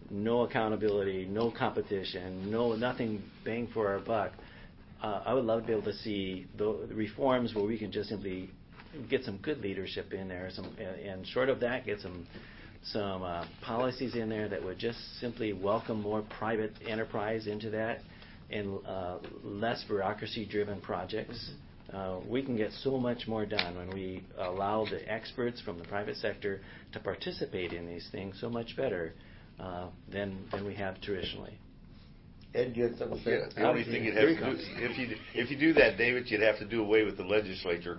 Speaker 3: no accountability, no competition, nothing bang for our buck. I would love to be able to see the reforms where we can just simply get some good leadership in there, and short of that, get some policies in there that would just simply welcome more private enterprise into that, and less bureaucracy-driven projects. We can get so much more done when we allow the experts from the private sector to participate in these things so much better than we have traditionally.
Speaker 2: Ed, you had something to say?
Speaker 4: The only thing you'd have to do, if you do that, David, you'd have to do away with the legislature.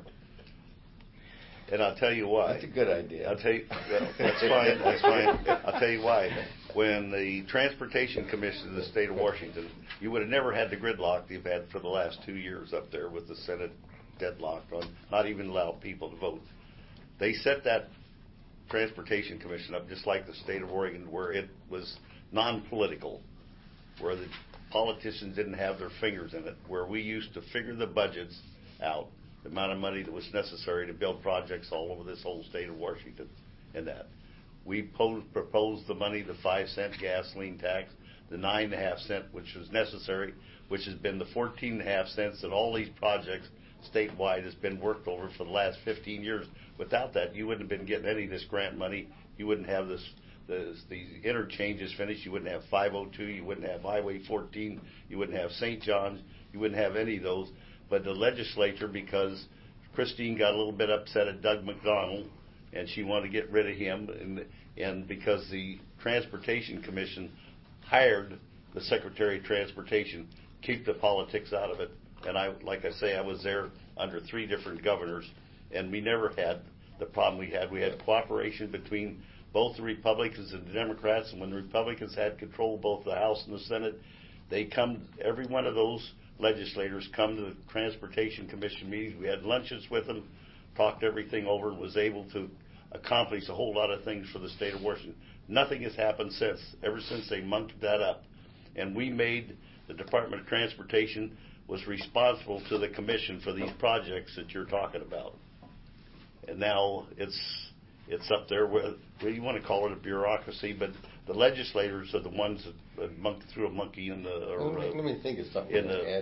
Speaker 4: And I'll tell you why.
Speaker 2: That's a good idea.
Speaker 4: I'll tell you, well, that's fine, that's fine. I'll tell you why. When the Transportation Commission of the state of Washington, you would have never had the gridlock you've had for the last 2 years up there with the Senate deadlocked on not even allow people to vote. They set that Transportation Commission up just like the state of Oregon, where it was non-political, where the politicians didn't have their fingers in it, where we used to figure the budgets out, the amount of money that was necessary to build projects all over this whole state of Washington, and that. We proposed the money, the 5-cent gasoline tax, the 9.5 cent, which was necessary, which has been the 14.5 cents that all these projects statewide has been worked over for the last 15 years. Without that, you wouldn't have been getting any of this grant money. You wouldn't have these interchanges finished. You wouldn't have 502. You wouldn't have Highway 14. You wouldn't have St. John's. You wouldn't have any of those. But the legislature, because Christine got a little bit upset at Doug McDonald, and she wanted to get rid of him, and because the Transportation Commission hired the Secretary of Transportation, keep the politics out of it. And like I say, I was there under 3 different governors, and we never had the problem we had. We had cooperation between both the Republicans and the Democrats, and when the Republicans had control of both the House and the Senate, every one of those legislators come to the Transportation Commission meetings. We had lunches with them, talked everything over, and was able to accomplish a whole lot of things for the state of Washington. Nothing has happened ever since they monked that up. And we made the Department of Transportation was responsible to the commission for these projects that you're talking about. And now it's up there with, well, you want to call it a bureaucracy, but the legislators are the ones that threw a monkey in the
Speaker 2: let me think of something.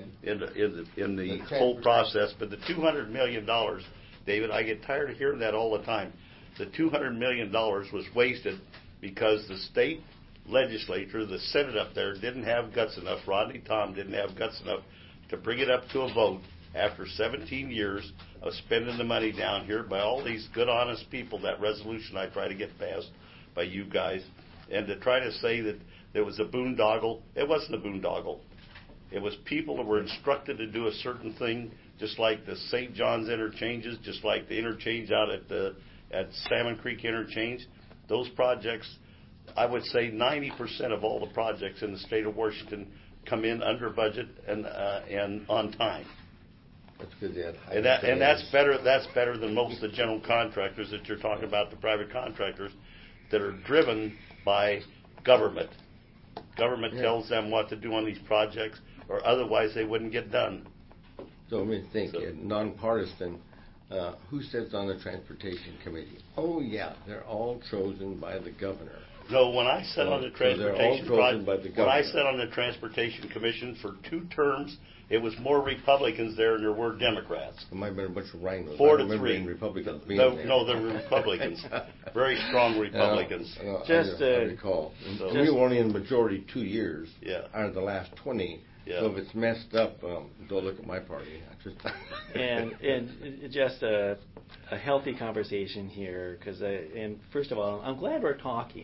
Speaker 4: in the whole process. But the $200 million, David, I get tired of hearing that all the time. The $200 million was wasted because the state legislature, the Senate up there, didn't have guts enough. Rodney Tom didn't have guts enough to bring it up to a vote after 17 years of spending the money down here by all these good, honest people. That resolution I try to get passed by you guys, and to try to say that there was a boondoggle. It wasn't a boondoggle. It was people that were instructed to do a certain thing, just like the St. John's interchanges, just like the interchange out at Salmon Creek Interchange. Those projects, I would say 90% of all the projects in the state of Washington come in under budget and on time.
Speaker 2: That's good.
Speaker 4: And that's better. That's better than most of the general contractors that you're talking about, the private contractors that are driven by government. Government tells them what to do on these projects, or otherwise they wouldn't get done.
Speaker 2: So let me think. Nonpartisan. Who sits on the Transportation Committee? Oh, yeah, they're all chosen by the governor.
Speaker 4: No, when I sat on the Transportation
Speaker 2: when
Speaker 4: I sat on the Transportation Commission for 2 terms, it was more Republicans there than there were Democrats.
Speaker 2: There might have been a bunch of rhinos.
Speaker 4: 4 to 3.
Speaker 2: Republicans being
Speaker 4: no,
Speaker 2: there.
Speaker 4: No, there were Republicans. Very strong Republicans.
Speaker 2: I recall. And we were only in the majority 2 years out of the last 20.
Speaker 4: Yeah.
Speaker 2: So if it's messed up, don't look at my party.
Speaker 3: and just a healthy conversation here, because and first of all, I'm glad we're talking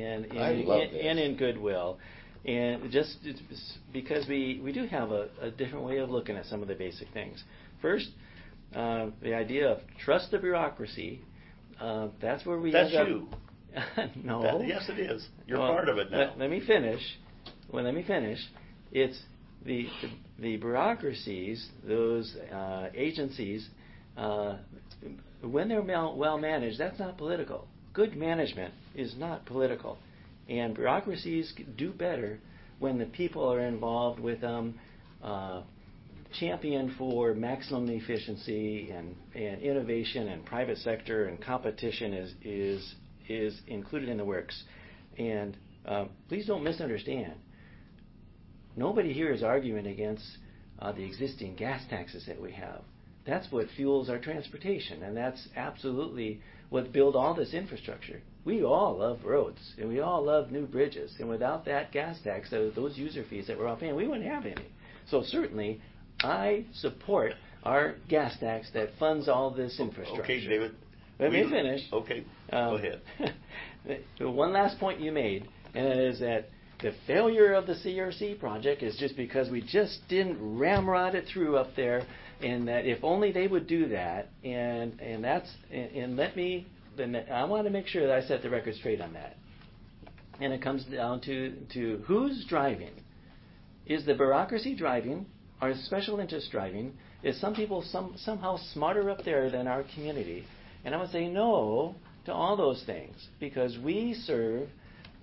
Speaker 3: and in goodwill, and just because we do have a different way of looking at some of the basic things. First, the idea of trust the bureaucracy. That's where we.
Speaker 4: That's you.
Speaker 3: No.
Speaker 4: Yes, it is. You're part of it now.
Speaker 3: Let me finish. Well, let me finish. It's the bureaucracies, those agencies, when they're well managed, that's not political. Good management is not political. And bureaucracies do better when the people are involved with champion for maximum efficiency and innovation, and private sector and competition is included in the works. And please don't misunderstand. Nobody here is arguing against the existing gas taxes that we have. That's what fuels our transportation, and that's absolutely what built all this infrastructure. We all love roads, and we all love new bridges, and without that gas tax, those user fees that we're all paying, we wouldn't have any. So certainly, I support our gas tax that funds all this infrastructure.
Speaker 4: Okay, David.
Speaker 3: Let me finish.
Speaker 4: Okay, go ahead.
Speaker 3: One last point you made, and it is that the failure of the CRC project is just because we just didn't ramrod it through up there, and that if only they would do that, and I want to make sure that I set the record straight on that. And it comes down to who's driving. Is the bureaucracy driving? Are special interests driving? Is some people somehow smarter up there than our community? And I would say no to all those things, because we serve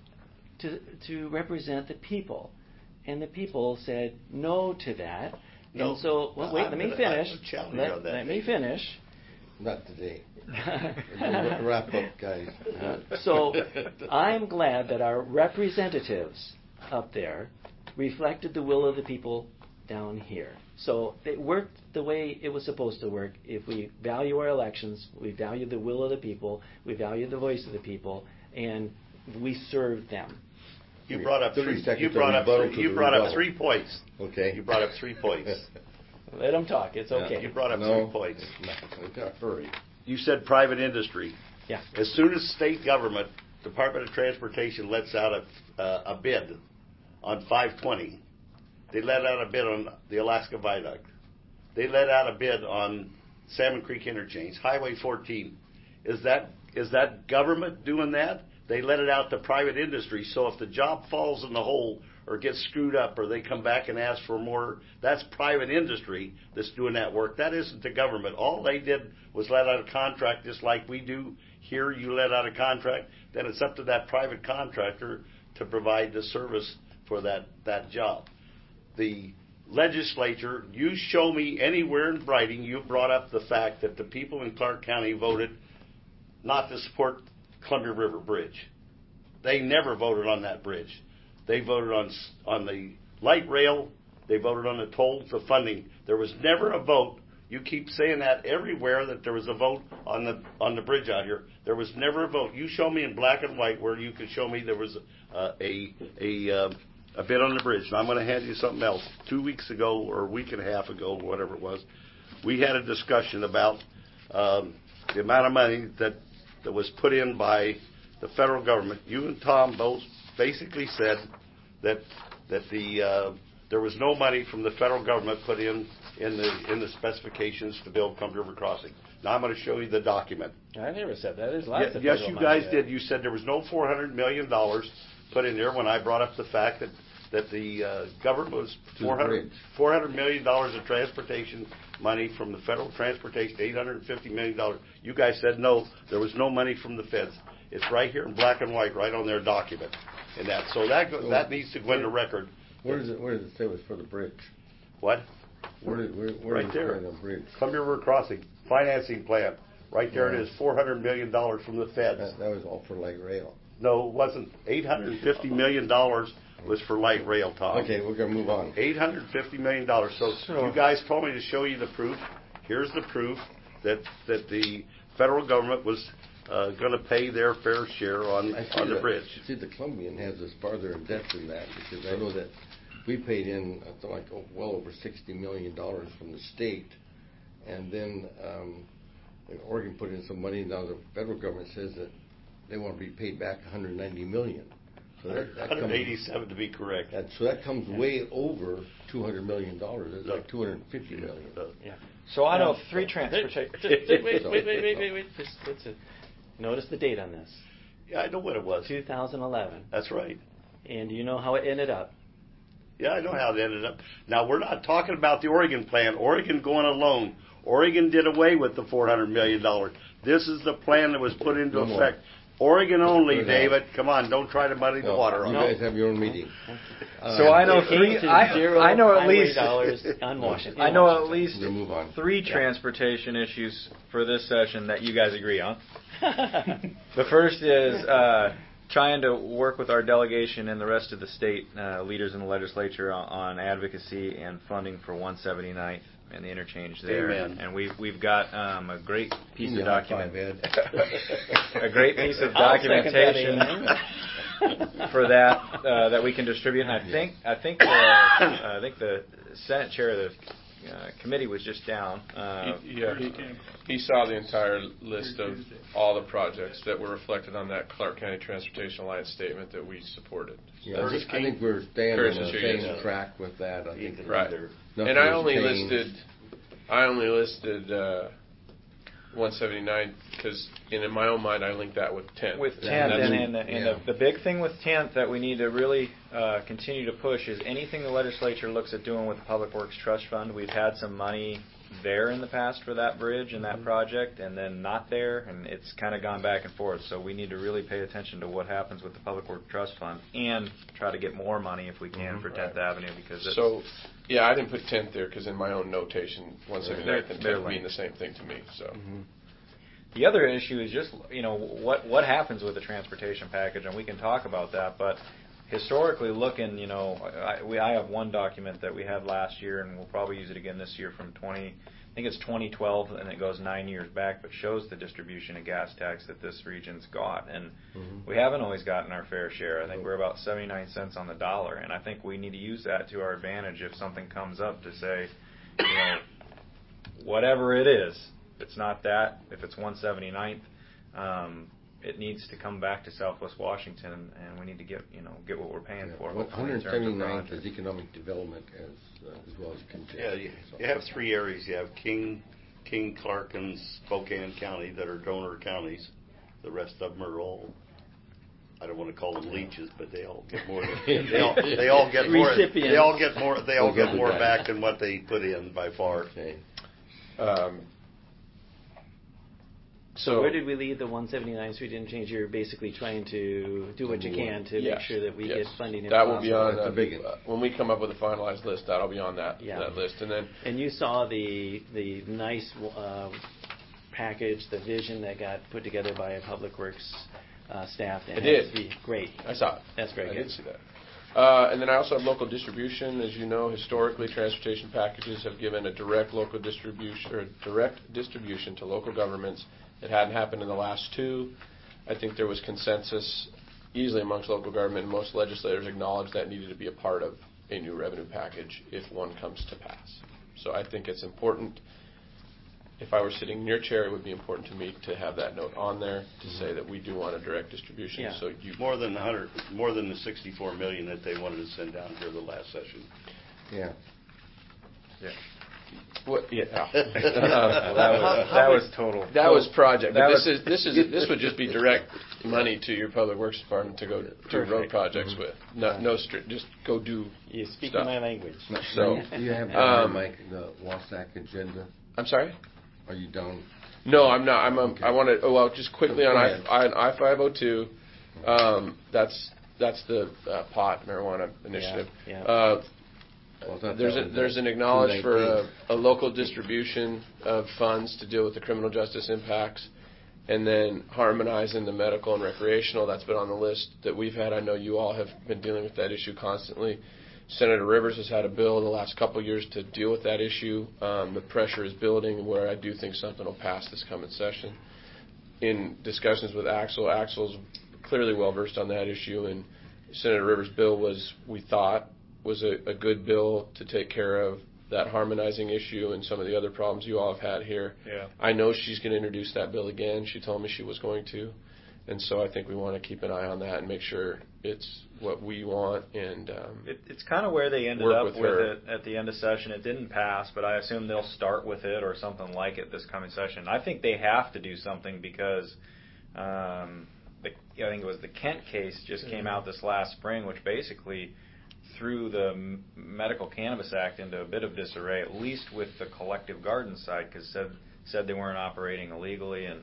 Speaker 3: to represent the people. And the people said no to that.
Speaker 4: No,
Speaker 3: and so, well, wait, let me finish. Let me finish.
Speaker 2: Not today. Wrap up, guys.
Speaker 3: So I'm glad that our representatives up there reflected the will of the people down here. So it worked the way it was supposed to work. If we value our elections, we value the will of the people, we value the voice of the people, and we serve them.
Speaker 4: You brought up
Speaker 2: 30 seconds.
Speaker 4: You brought up 3 points.
Speaker 2: Okay.
Speaker 4: You brought up 3 points.
Speaker 3: Let them talk. It's okay.
Speaker 4: You brought up
Speaker 2: No.
Speaker 4: 3 points.
Speaker 2: No, hurry.
Speaker 4: You said private industry.
Speaker 3: Yeah.
Speaker 4: As soon as state government, Department of Transportation lets out a bid on 520, they let out a bid on the Alaska Viaduct. They let out a bid on Salmon Creek Interchange, Highway 14. Is that government doing that? They let it out to private industry. So if the job falls in the hole or gets screwed up or they come back and ask for more, that's private industry that's doing that work. That isn't the government. All they did was let out a contract just like we do here. You let out a contract, then it's up to that private contractor to provide the service for that job. The legislature, you show me anywhere in writing you brought up the fact that the people in Clark County voted not to support Columbia River Bridge. They never voted on that bridge. They voted on the light rail. They voted on the tolls, the funding. There was never a vote. You keep saying that everywhere that there was a vote on the bridge out here. There was never a vote. You show me in black and white where you could show me there was a bid on the bridge. And I'm going to hand you something else. 2 weeks ago or a week and a half ago, whatever it was, we had a discussion about the amount of money that was put in by the federal government. You and Tom both basically said that there was no money from the federal government put in the specifications to build Columbia River Crossing. Now I'm going to show you the document.
Speaker 3: I never said that. There's lots of
Speaker 4: yes,
Speaker 3: federal
Speaker 4: you
Speaker 3: money
Speaker 4: guys
Speaker 3: there.
Speaker 4: did. You said there was no $400 million put in there when I brought up the fact that the government was $400 million of transportation money from the federal transportation, $850 million. You guys said no, there was no money from the feds. It's right here in black and white, right on their document. And that needs to go into record.
Speaker 2: Where does it say it was for the bridge?
Speaker 4: What?
Speaker 2: Where
Speaker 4: right
Speaker 2: is
Speaker 4: there.
Speaker 2: it for the bridge?
Speaker 4: Columbia River Crossing financing plan. Right there it is, $400 million from the feds.
Speaker 2: That was all for light rail.
Speaker 4: No, it wasn't. $850 million was for light rail, Tom.
Speaker 2: Okay, we're going to move on.
Speaker 4: $850 million. So you guys told me to show you the proof. Here's the proof that the federal government was going to pay their fair share on the bridge.
Speaker 2: See, the Columbian has us farther in debt than that, because I know that we paid in well over $60 million from the state, and then Oregon put in some money. Now the federal government says that they want to be paid back $190 million. So that
Speaker 4: 187 to be correct.
Speaker 2: So that comes way over $200 million. It's like $250 million.
Speaker 3: Yeah.
Speaker 1: So I know 3 transportation.
Speaker 3: Wait. Listen. Notice the date on this.
Speaker 4: Yeah, I know what it was.
Speaker 3: 2011.
Speaker 4: That's right.
Speaker 3: And do you know how it ended up?
Speaker 4: Yeah, I know how it ended up. Now, we're not talking about the Oregon plan. Oregon going alone. Oregon did away with the $400 million. This is the plan that was put into effect. Oregon only, David. Come on, don't try to muddy the water.
Speaker 2: You guys have your own meeting.
Speaker 1: So I know 3. I know at least
Speaker 3: dollars on Washington.
Speaker 1: I know at least
Speaker 2: We'll move on.
Speaker 1: 3 transportation issues for this session that you guys agree on. The first is trying to work with our delegation and the rest of the state leaders in the legislature on advocacy and funding for 179th and the interchange there.
Speaker 4: Amen.
Speaker 1: And we've got a great piece of
Speaker 2: High five,
Speaker 1: document,
Speaker 2: Ed.
Speaker 1: a great piece of
Speaker 3: I'll second that,
Speaker 1: documentation
Speaker 3: amen.
Speaker 1: for that we can distribute. And I think the Senate chair of the committee was just down.
Speaker 7: He saw the entire list of all the projects that were reflected on that Clark County Transportation Alliance statement that we supported.
Speaker 2: Yeah, I think we're staying on
Speaker 7: Curtis is
Speaker 2: the
Speaker 7: here,
Speaker 2: same
Speaker 7: yes.
Speaker 2: track with that. I think
Speaker 7: Right.
Speaker 2: nothing
Speaker 7: And I
Speaker 2: has
Speaker 7: only
Speaker 2: changed.
Speaker 7: listed 179 because in my own mind I linked that with 10th.
Speaker 1: With 10th,
Speaker 7: That's-
Speaker 1: and the big thing with 10th that we need to really continue to push is anything the legislature looks at doing with the Public Works Trust Fund. We've had some money there in the past for that bridge and that project, and then not there, and it's kind of gone back and forth. So we need to really pay attention to what happens with the Public Works Trust Fund and try to get more money if we can for 10th Avenue, because it's,
Speaker 7: So, yeah, I didn't put 10th there because in my own notation, 179th and
Speaker 1: They're
Speaker 7: 10th mean
Speaker 1: linked.
Speaker 7: the same thing to me. So,
Speaker 1: The other issue is just, what happens with the transportation package, and we can talk about that, but historically looking, I have one document that we had last year, and we'll probably use it again this year from 2012, and it goes 9 years back, but shows the distribution of gas tax that this region's got, and we haven't always gotten our fair share. I think we're about 79 cents on the dollar, and I think we need to use that to our advantage if something comes up to say, whatever it is, if it's not that, if it's 179th, it needs to come back to Southwest Washington, and we need to get what we're paying for. hopefully, in terms of
Speaker 2: 179th
Speaker 1: projects.
Speaker 2: is economic development as well as congestion.
Speaker 4: Yeah, you have three areas. You have King, Clark, and Spokane County that are donor counties. The rest of them are all, I don't want to call them leeches, but they all get more. They all get more.
Speaker 3: Recipients.
Speaker 4: They all get more. They all
Speaker 2: Those
Speaker 4: get
Speaker 2: other
Speaker 4: more
Speaker 2: guys.
Speaker 4: back than what they put in by far.
Speaker 2: Okay.
Speaker 3: So where did we leave the 179th Street interchange? You're basically trying to do what you can to make sure that we get funding. if
Speaker 7: That will be
Speaker 3: possible.
Speaker 7: on
Speaker 2: That's a big one.
Speaker 7: when we come up with a finalized list. That'll be on that
Speaker 3: Yeah.
Speaker 7: list, and then
Speaker 3: And you saw the nice package, the vision that got put together by a Public Works staff. And
Speaker 7: I did.
Speaker 3: has to be great.
Speaker 7: I saw it.
Speaker 3: That's very
Speaker 7: I
Speaker 3: good.
Speaker 7: did see that. And then I also have local distribution. As you know, historically, transportation packages have given a direct local distribution or direct distribution to local governments. It hadn't happened in the last two. I think there was consensus easily amongst local government, and most legislators acknowledged that needed to be a part of a new revenue package if one comes to pass. So I think it's important. If I were sitting in your chair, it would be important to me to have that note on there to say that we do want a direct distribution.
Speaker 3: Yeah.
Speaker 7: So you
Speaker 4: More than the 64 million that they wanted to send down here the last session.
Speaker 2: Yeah.
Speaker 1: Yeah.
Speaker 7: What? Yeah.
Speaker 1: That was total.
Speaker 7: That was project. But
Speaker 1: That
Speaker 7: this would just be direct money to your public works department to go do road
Speaker 3: Perfect.
Speaker 7: projects with. No strict. Just go do.
Speaker 3: You speak
Speaker 7: stuff.
Speaker 3: my language.
Speaker 7: So,
Speaker 2: You have Mike, the Wasatch agenda.
Speaker 7: I'm sorry.
Speaker 2: Are you done?
Speaker 7: No, I'm not.
Speaker 2: Okay.
Speaker 7: I want to. Oh well, just quickly
Speaker 2: Go
Speaker 7: on
Speaker 2: ahead.
Speaker 7: I-502. That's the pot marijuana initiative.
Speaker 3: Yeah.
Speaker 2: Well, I thought
Speaker 7: There's
Speaker 2: that was
Speaker 7: there's an acknowledged for
Speaker 2: 219.
Speaker 7: a local distribution of funds to deal with the criminal justice impacts, and then harmonizing the medical and recreational. That's been on the list that we've had. I know you all have been dealing with that issue constantly. Senator Rivers has had a bill the last couple of years to deal with that issue. The pressure is building where I do think something will pass this coming session. In discussions with Axel's clearly well versed on that issue, and Senator Rivers' bill we thought was a good bill to take care of that harmonizing issue and some of the other problems you all have had here.
Speaker 1: Yeah.
Speaker 7: I know she's going to introduce that bill again. She told me she was going to. And so I think we want to keep an eye on that and make sure it's what we want. And
Speaker 1: It's kind of where they ended
Speaker 7: Work
Speaker 1: up
Speaker 7: with
Speaker 1: with
Speaker 7: her.
Speaker 1: it at the end of session. It didn't pass, but I assume they'll start with it or something like it this coming session. I think they have to do something because I think it was the Kent case just came out this last spring, which basically threw the Medical Cannabis Act into a bit of disarray, at least with the collective garden side, because said they weren't operating illegally and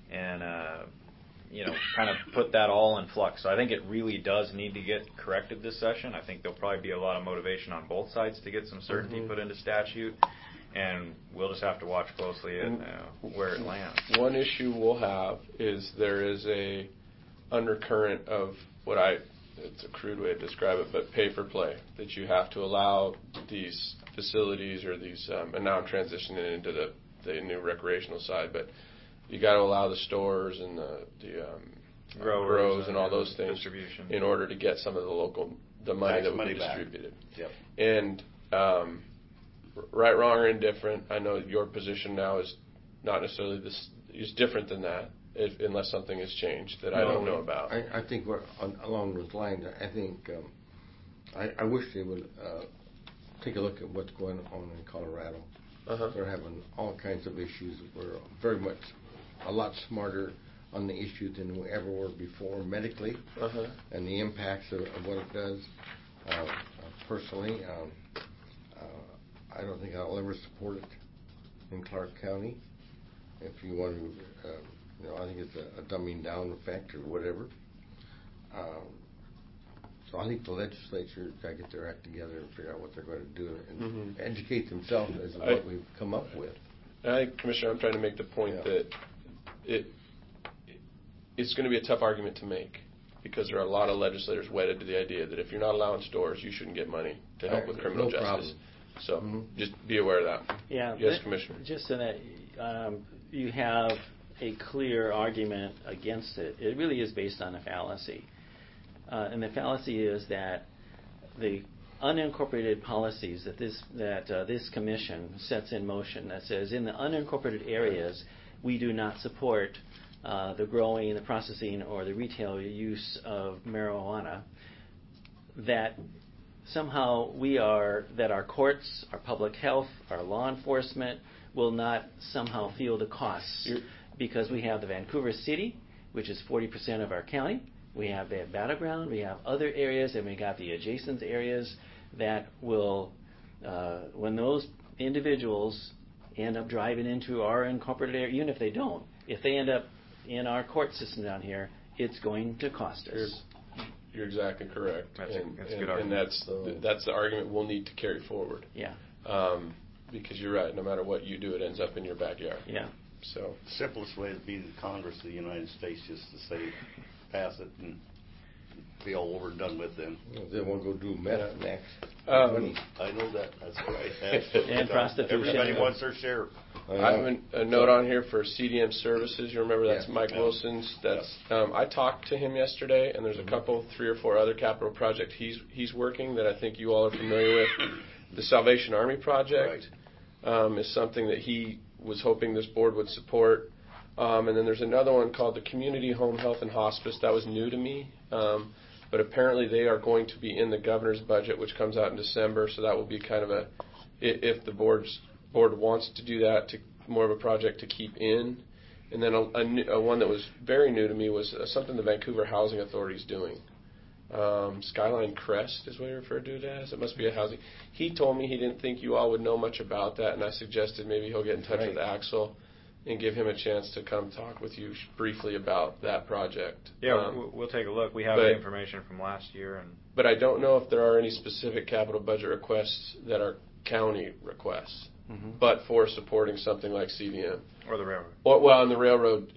Speaker 1: kind of put that all in flux. So I think it really does need to get corrected this session. I think there'll probably be a lot of motivation on both sides to get some certainty put into statute, and we'll just have to watch closely at where it lands.
Speaker 7: one issue we'll have is there is a undercurrent of it's a crude way to describe it, but pay for play, that you have to allow these facilities or these, and now I'm transitioning into the new recreational side, but you got to allow the stores and the grows and all those things
Speaker 1: distribution
Speaker 7: in order to get some of the money
Speaker 4: Tax
Speaker 7: that would
Speaker 4: money
Speaker 7: be
Speaker 4: back.
Speaker 7: distributed.
Speaker 4: Yep.
Speaker 7: And right, wrong, or indifferent, I know your position now is not necessarily is different than that, unless something has changed that I don't know about.
Speaker 2: I think along those lines, I think I wish they would take a look at what's going on in Colorado.
Speaker 7: Uh-huh.
Speaker 2: They're having all kinds of issues. We're very much a lot smarter on the issue than we ever were before medically,
Speaker 7: Uh-huh.
Speaker 2: and the impacts of what it does. Personally, I don't think I'll ever support it in Clark County. If you want to, I think it's a dumbing down effect or whatever. So I think the legislature got to get their act together and figure out what they're going to do and educate themselves as to what we've come up with.
Speaker 7: I think, Commissioner, I'm trying to make the point that it's going to be a tough argument to make, because there are a lot of legislators wedded to the idea that if you're not allowing stores, you shouldn't get money to help with criminal
Speaker 2: No
Speaker 7: justice.
Speaker 2: problem.
Speaker 7: So just be aware of that.
Speaker 3: Yeah.
Speaker 7: Yes, Commissioner.
Speaker 3: Just so that you have a clear argument against it, it really is based on a fallacy. And the fallacy is that the unincorporated policies that this commission sets in motion, that says in the unincorporated areas we do not support the growing, the processing, or the retail use of marijuana, that somehow that our courts, our public health, our law enforcement will not somehow feel the costs, because we have the Vancouver City, which is 40% of our county. We have the Battleground, we have other areas, and we got the adjacent areas that will, when those individuals end up driving into our incorporated area, even if they don't, if they end up in our court system down here, it's going to cost us.
Speaker 7: You're exactly correct.
Speaker 1: That's a good
Speaker 7: and
Speaker 1: argument.
Speaker 7: that's the argument we'll need to carry forward.
Speaker 3: Yeah.
Speaker 7: Because you're right, no matter what you do, it ends up in your backyard.
Speaker 3: Yeah.
Speaker 7: So
Speaker 4: The simplest way would be the Congress of the United States just to say, pass it and be all over and done with then.
Speaker 2: They won't go do meth next.
Speaker 4: I know that. That's right. Absolutely.
Speaker 3: And prostitution.
Speaker 4: Everybody wants their share.
Speaker 7: I have a note on here for CDM Services. You remember that's
Speaker 2: Yeah.
Speaker 7: Mike
Speaker 4: Yeah.
Speaker 7: Wilson's. That's I talked to him yesterday, and there's a couple, 3 or 4 other capital projects he's working that I think you all are familiar with. The Salvation Army project is something that he was hoping this board would support. And then there's another one called the Community Home Health and Hospice. That was new to me. But apparently they are going to be in the governor's budget, which comes out in December. So that will be kind of if the board wants to do that, to more of a project to keep in. And then a one that was very new to me was something the Vancouver Housing Authority is doing. Skyline Crest is what he referred to it as. It must be a housing. He told me he didn't think you all would know much about that, and I suggested maybe he'll get in touch with Axel and give him a chance to come talk with you briefly about that project.
Speaker 1: Yeah, we'll take a look. We have the information from last year.
Speaker 7: But I don't know if there are any specific capital budget requests that are county requests, but for supporting something like CVM.
Speaker 1: Or the railroad.
Speaker 7: Well, and the railroad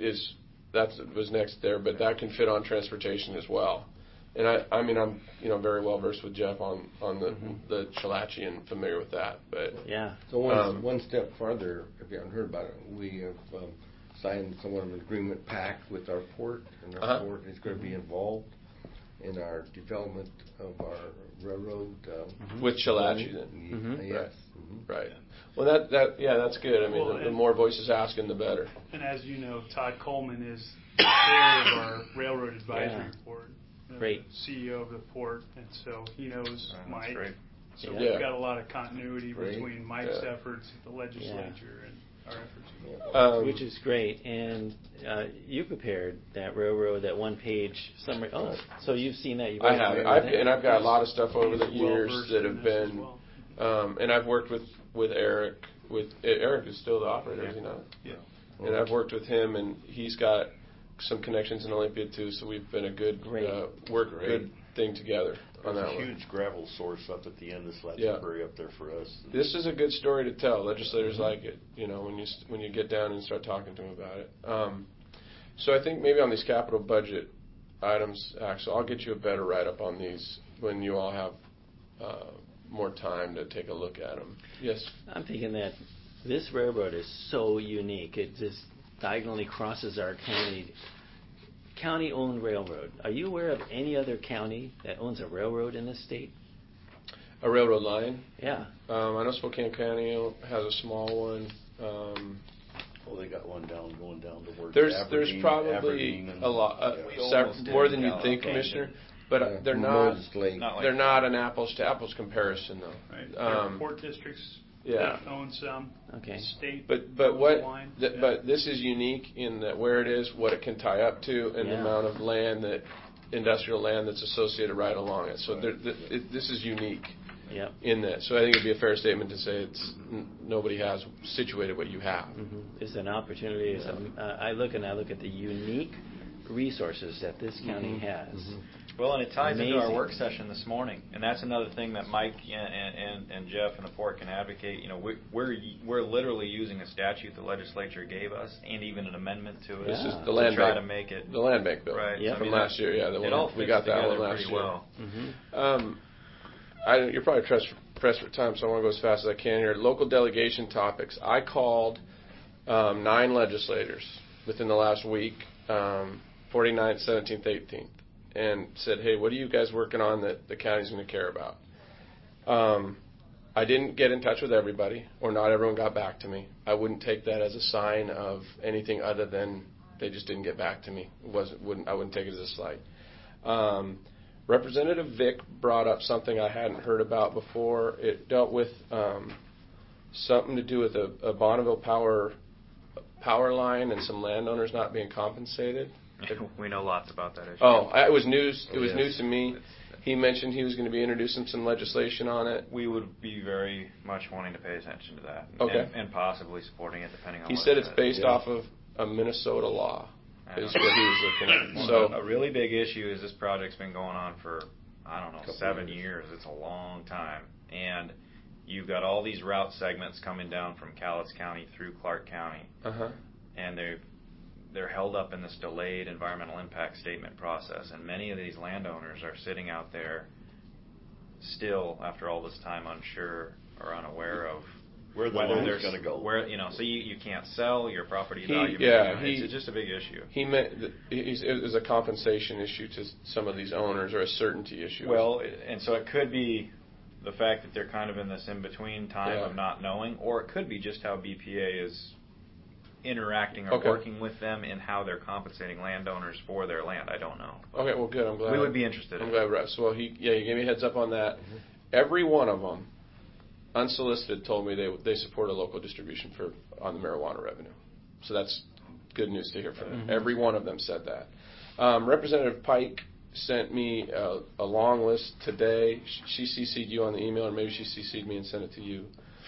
Speaker 7: was next there, but that can fit on transportation as well. And I'm very well versed with Jeff on the Chalachi and familiar with that. But
Speaker 3: yeah.
Speaker 2: So one step farther, if you haven't heard about it, we have signed somewhat of an agreement pact with our port, and our port is going to be involved in our development of our railroad.
Speaker 7: With Chalachi, then.
Speaker 2: Yes.
Speaker 7: Right. Well, that's good. I mean, the more voices asking, the better.
Speaker 8: And as you know, Todd Coleman is the chair of our railroad advisory board.
Speaker 3: Great.
Speaker 8: CEO of the port, and so he knows Mike.
Speaker 1: That's great.
Speaker 8: So we've got a lot of continuity between Mike's efforts at the legislature and our efforts.
Speaker 3: Which is great. And you prepared that railroad, that one-page summary. Oh, so you've seen that.
Speaker 7: I have. I've got a lot of stuff over the years that have been, and I've worked with Eric. Eric is still the operator, is he not?
Speaker 8: Yeah.
Speaker 7: And I've worked with him, and he's got some connections in Olympia too, so we've been a good good thing together on that
Speaker 4: There's a
Speaker 7: one.
Speaker 4: huge gravel source up at the end of Slattery up there for us.
Speaker 7: This is a good story to tell. Legislators like it, when you get down and start talking to them about it. So I think maybe on these capital budget items, Axel. I'll get you a better write-up on these when you all have more time to take a look at them. Yes?
Speaker 3: I'm thinking that this railroad is so unique. It just diagonally crosses our county-owned railroad. Are you aware of any other county that owns a railroad in this state?
Speaker 7: A railroad line?
Speaker 3: Yeah.
Speaker 7: I know Spokane County has a small one.
Speaker 4: Well, they got one going down towards
Speaker 7: There's
Speaker 4: Aberdeen,
Speaker 7: probably
Speaker 4: Aberdeen and-
Speaker 7: a lot,
Speaker 1: almost
Speaker 7: more
Speaker 1: did
Speaker 7: than you'd think,
Speaker 1: California.
Speaker 7: Commissioner. But they're not.
Speaker 2: Moses Lake.
Speaker 1: Not like
Speaker 7: They're not an apples to apples comparison, though.
Speaker 8: Right. There are port districts
Speaker 7: yeah.
Speaker 8: that own some.
Speaker 3: Okay.
Speaker 8: State.
Speaker 7: But
Speaker 8: owns
Speaker 7: what?
Speaker 8: line.
Speaker 7: But this is unique in that where it is, what it can tie up to, and the
Speaker 3: Yeah.
Speaker 7: amount of land that industrial land that's associated right along it. So this is unique
Speaker 3: Yep.
Speaker 7: in that. So I think it'd be a fair statement to say nobody has situated what you have.
Speaker 3: It's an opportunity. I look at the unique resources that this county has.
Speaker 1: Well, and it ties into our
Speaker 3: Amazing.
Speaker 1: work session this morning, and that's another thing that Mike and Jeff and the port can advocate. You know, we're literally using a statute the legislature gave us, and even an amendment to it.
Speaker 7: This is
Speaker 3: Yeah.
Speaker 7: the land
Speaker 1: to try
Speaker 7: bank,
Speaker 1: to make it
Speaker 7: the land bank bill
Speaker 1: right.
Speaker 3: Yeah.
Speaker 1: So,
Speaker 7: from
Speaker 1: I mean,
Speaker 7: last year. Yeah, the
Speaker 1: it
Speaker 7: one
Speaker 1: all
Speaker 7: we
Speaker 1: fits
Speaker 7: got that
Speaker 1: together
Speaker 7: one last
Speaker 1: pretty
Speaker 7: year.
Speaker 1: well.
Speaker 7: You're probably pressed for time, so I want to go as fast as I can here. Local delegation topics. I called 9 legislators within the last week, 49th, 17th, 18th, and said, hey, what are you guys working on that the county's going to care about? I didn't get in touch with everybody, or not everyone got back to me. I wouldn't take that as a sign of anything other than they just didn't get back to me. I wouldn't take it as a slight. Representative Vick brought up something I hadn't heard about before. It dealt with something to do with a Bonneville power line and some landowners not being compensated.
Speaker 1: We know lots about that issue.
Speaker 7: Oh, it was news. It was
Speaker 1: Yes.
Speaker 7: news to me. He mentioned he was going to be introducing some legislation on it.
Speaker 1: We would be very much wanting to pay attention to that,
Speaker 7: Okay.
Speaker 1: and possibly supporting it depending on.
Speaker 7: He
Speaker 1: what
Speaker 7: said
Speaker 1: it
Speaker 7: it's
Speaker 1: says.
Speaker 7: based off of a Minnesota law,
Speaker 1: I
Speaker 7: is
Speaker 1: know.
Speaker 7: what he was looking at.
Speaker 1: Well,
Speaker 7: So,
Speaker 1: a really big issue is this project's been going on for, I don't know,
Speaker 2: Couple
Speaker 1: 7
Speaker 2: years.
Speaker 1: years. It's a long time. And you've got all these route segments coming down from Cowlitz County through Clark County. And they're held up in this delayed environmental impact statement process. And many of these landowners are sitting out there still, after all this time, unsure or unaware of
Speaker 4: Where the
Speaker 1: whether
Speaker 4: line's
Speaker 1: there's
Speaker 4: gonna go.
Speaker 1: Where, you know, so you can't sell your property
Speaker 7: He-
Speaker 1: value.
Speaker 7: yeah,
Speaker 1: It's just a big issue.
Speaker 7: he meant it was a compensation issue to some of these owners, or a certainty issue.
Speaker 1: Well, and so it could be the fact that they're kind of in this in-between time
Speaker 7: Yeah.
Speaker 1: of not knowing, or it could be just how BPA is interacting or
Speaker 7: Okay.
Speaker 1: working with them in how they're compensating landowners for their land. I don't know.
Speaker 7: Okay, well, good. I'm glad.
Speaker 1: We would be interested
Speaker 7: I'm
Speaker 1: in
Speaker 7: glad,
Speaker 1: it.
Speaker 7: Russ. Well, he gave me a heads up on that. Every one of them, unsolicited, told me they support a local distribution on the marijuana revenue. So that's good news to hear from them. Every one of them said that. Representative Pike sent me a long list today. She CC'd you on the email, or maybe she CC'd me and sent it to you.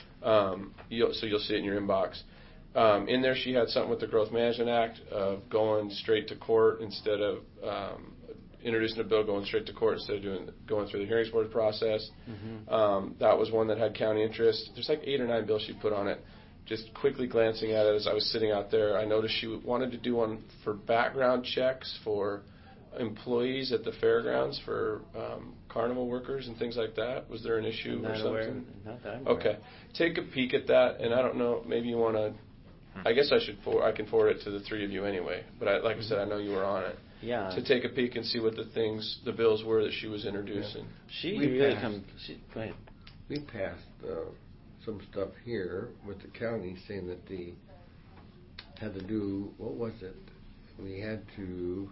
Speaker 7: So you'll see it in your inbox. In there, she had something with the Growth Management Act of going straight to court instead of introducing a bill going straight to court instead of going through the hearings board process. That was one that had county interest. There's like 8 or 9 bills she put on it. Just quickly glancing at it as I was sitting out there, I noticed she wanted to do one for background checks for employees at the fairgrounds, for carnival workers and things like that. Was there an issue or something?
Speaker 3: Not that I'm aware.
Speaker 7: Okay, take a peek at that, and I don't know, maybe you want to. I guess I can forward it to the 3 of you anyway. But like I said, I know you were on it.
Speaker 3: Yeah.
Speaker 7: To take a peek and see what the bills were that she was introducing.
Speaker 3: She
Speaker 2: We
Speaker 3: really
Speaker 2: passed.
Speaker 3: Go ahead.
Speaker 2: We passed some stuff here with the county saying that they had to do, what was it? We had to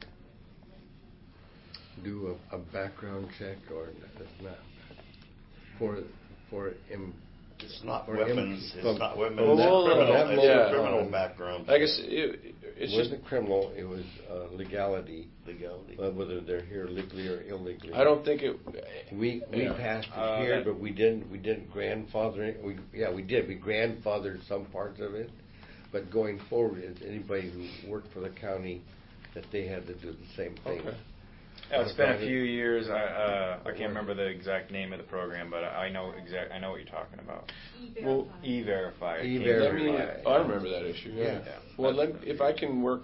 Speaker 2: do a background check, or that's not, for
Speaker 4: It's not
Speaker 2: Or
Speaker 4: weapons.
Speaker 2: from-
Speaker 4: It's not weapons.
Speaker 7: Well,
Speaker 4: It's criminal. It's
Speaker 7: yeah.
Speaker 4: a criminal background.
Speaker 7: I guess
Speaker 4: check.
Speaker 7: it's
Speaker 2: it
Speaker 7: just.
Speaker 2: wasn't criminal, it was legality,
Speaker 4: Legality.
Speaker 2: whether they're here legally or illegally.
Speaker 7: I don't think it.
Speaker 2: We
Speaker 7: Yeah.
Speaker 2: passed it here,
Speaker 1: that-
Speaker 2: but we didn't grandfather it. We did. We grandfathered some parts of it, but going forward, anybody who worked for the county, that they had to do the same thing.
Speaker 7: Okay.
Speaker 1: It's been a few years. I can't remember the exact name of the program, but I know what you're talking about.
Speaker 7: Well,
Speaker 1: E-Verify.
Speaker 2: E-Verify.
Speaker 7: I remember that issue. Yeah.
Speaker 2: Yeah.
Speaker 7: Well, if I can work with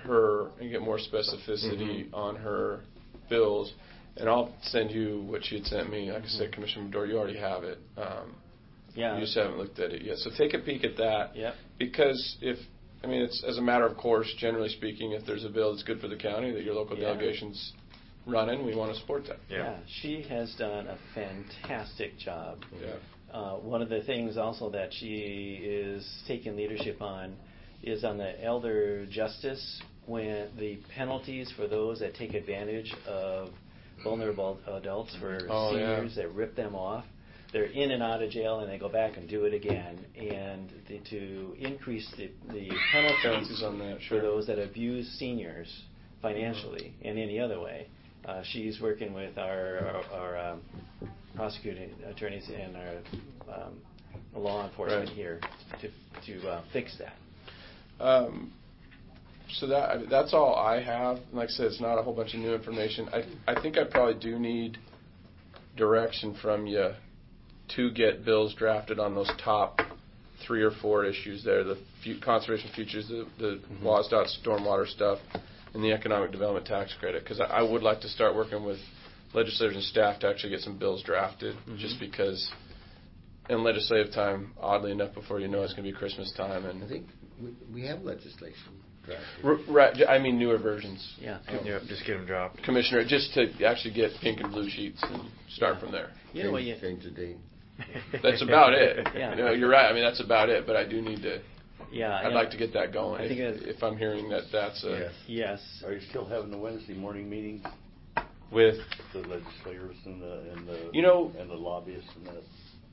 Speaker 7: her and get more specificity on her bills. And I'll send you what she had sent me. Like I said, Commissioner Medora, you already have it.
Speaker 3: Yeah.
Speaker 7: You just haven't looked at it yet. So take a peek at that.
Speaker 3: Yep.
Speaker 7: Because it's as a matter of course, generally speaking, if there's a bill that's good for the county that your local delegation's running, we want to support that.
Speaker 3: Yeah, she has done a fantastic job.
Speaker 7: Yeah.
Speaker 3: One of the things also that she is taking leadership on is on the elder justice, when the penalties for those that take advantage of vulnerable adults for seniors that rip them off. They're in and out of jail, and they go back and do it again. And to increase the penalties
Speaker 7: on that,
Speaker 3: for those that abuse seniors financially and any other way. She's working with our prosecuting attorneys and our law enforcement here to fix that.
Speaker 7: So that's all I have. Like I said, it's not a whole bunch of new information. I think I probably do need direction from you to get bills drafted on those top 3 or 4 issues there, the conservation futures, the WSDOT stormwater stuff, and the economic development tax credit, because I would like to start working with legislators and staff to actually get some bills drafted, just because in legislative time, oddly enough, before you know it's going to be Christmas time. And
Speaker 2: I think we have legislation drafted.
Speaker 7: Right, I mean newer versions.
Speaker 3: Yeah.
Speaker 1: Just get them dropped.
Speaker 7: Commissioner, just to actually get pink and blue sheets and start from there.
Speaker 2: Change the date.
Speaker 7: That's about it.
Speaker 3: Yeah.
Speaker 7: You're right. I mean, that's about it. But I do need to.
Speaker 3: Yeah.
Speaker 7: I'd like to get that going.
Speaker 3: I think
Speaker 7: if I'm hearing that's a
Speaker 3: yes.
Speaker 4: Are you still having the Wednesday morning meetings
Speaker 7: with
Speaker 4: the legislators and the and the lobbyists and that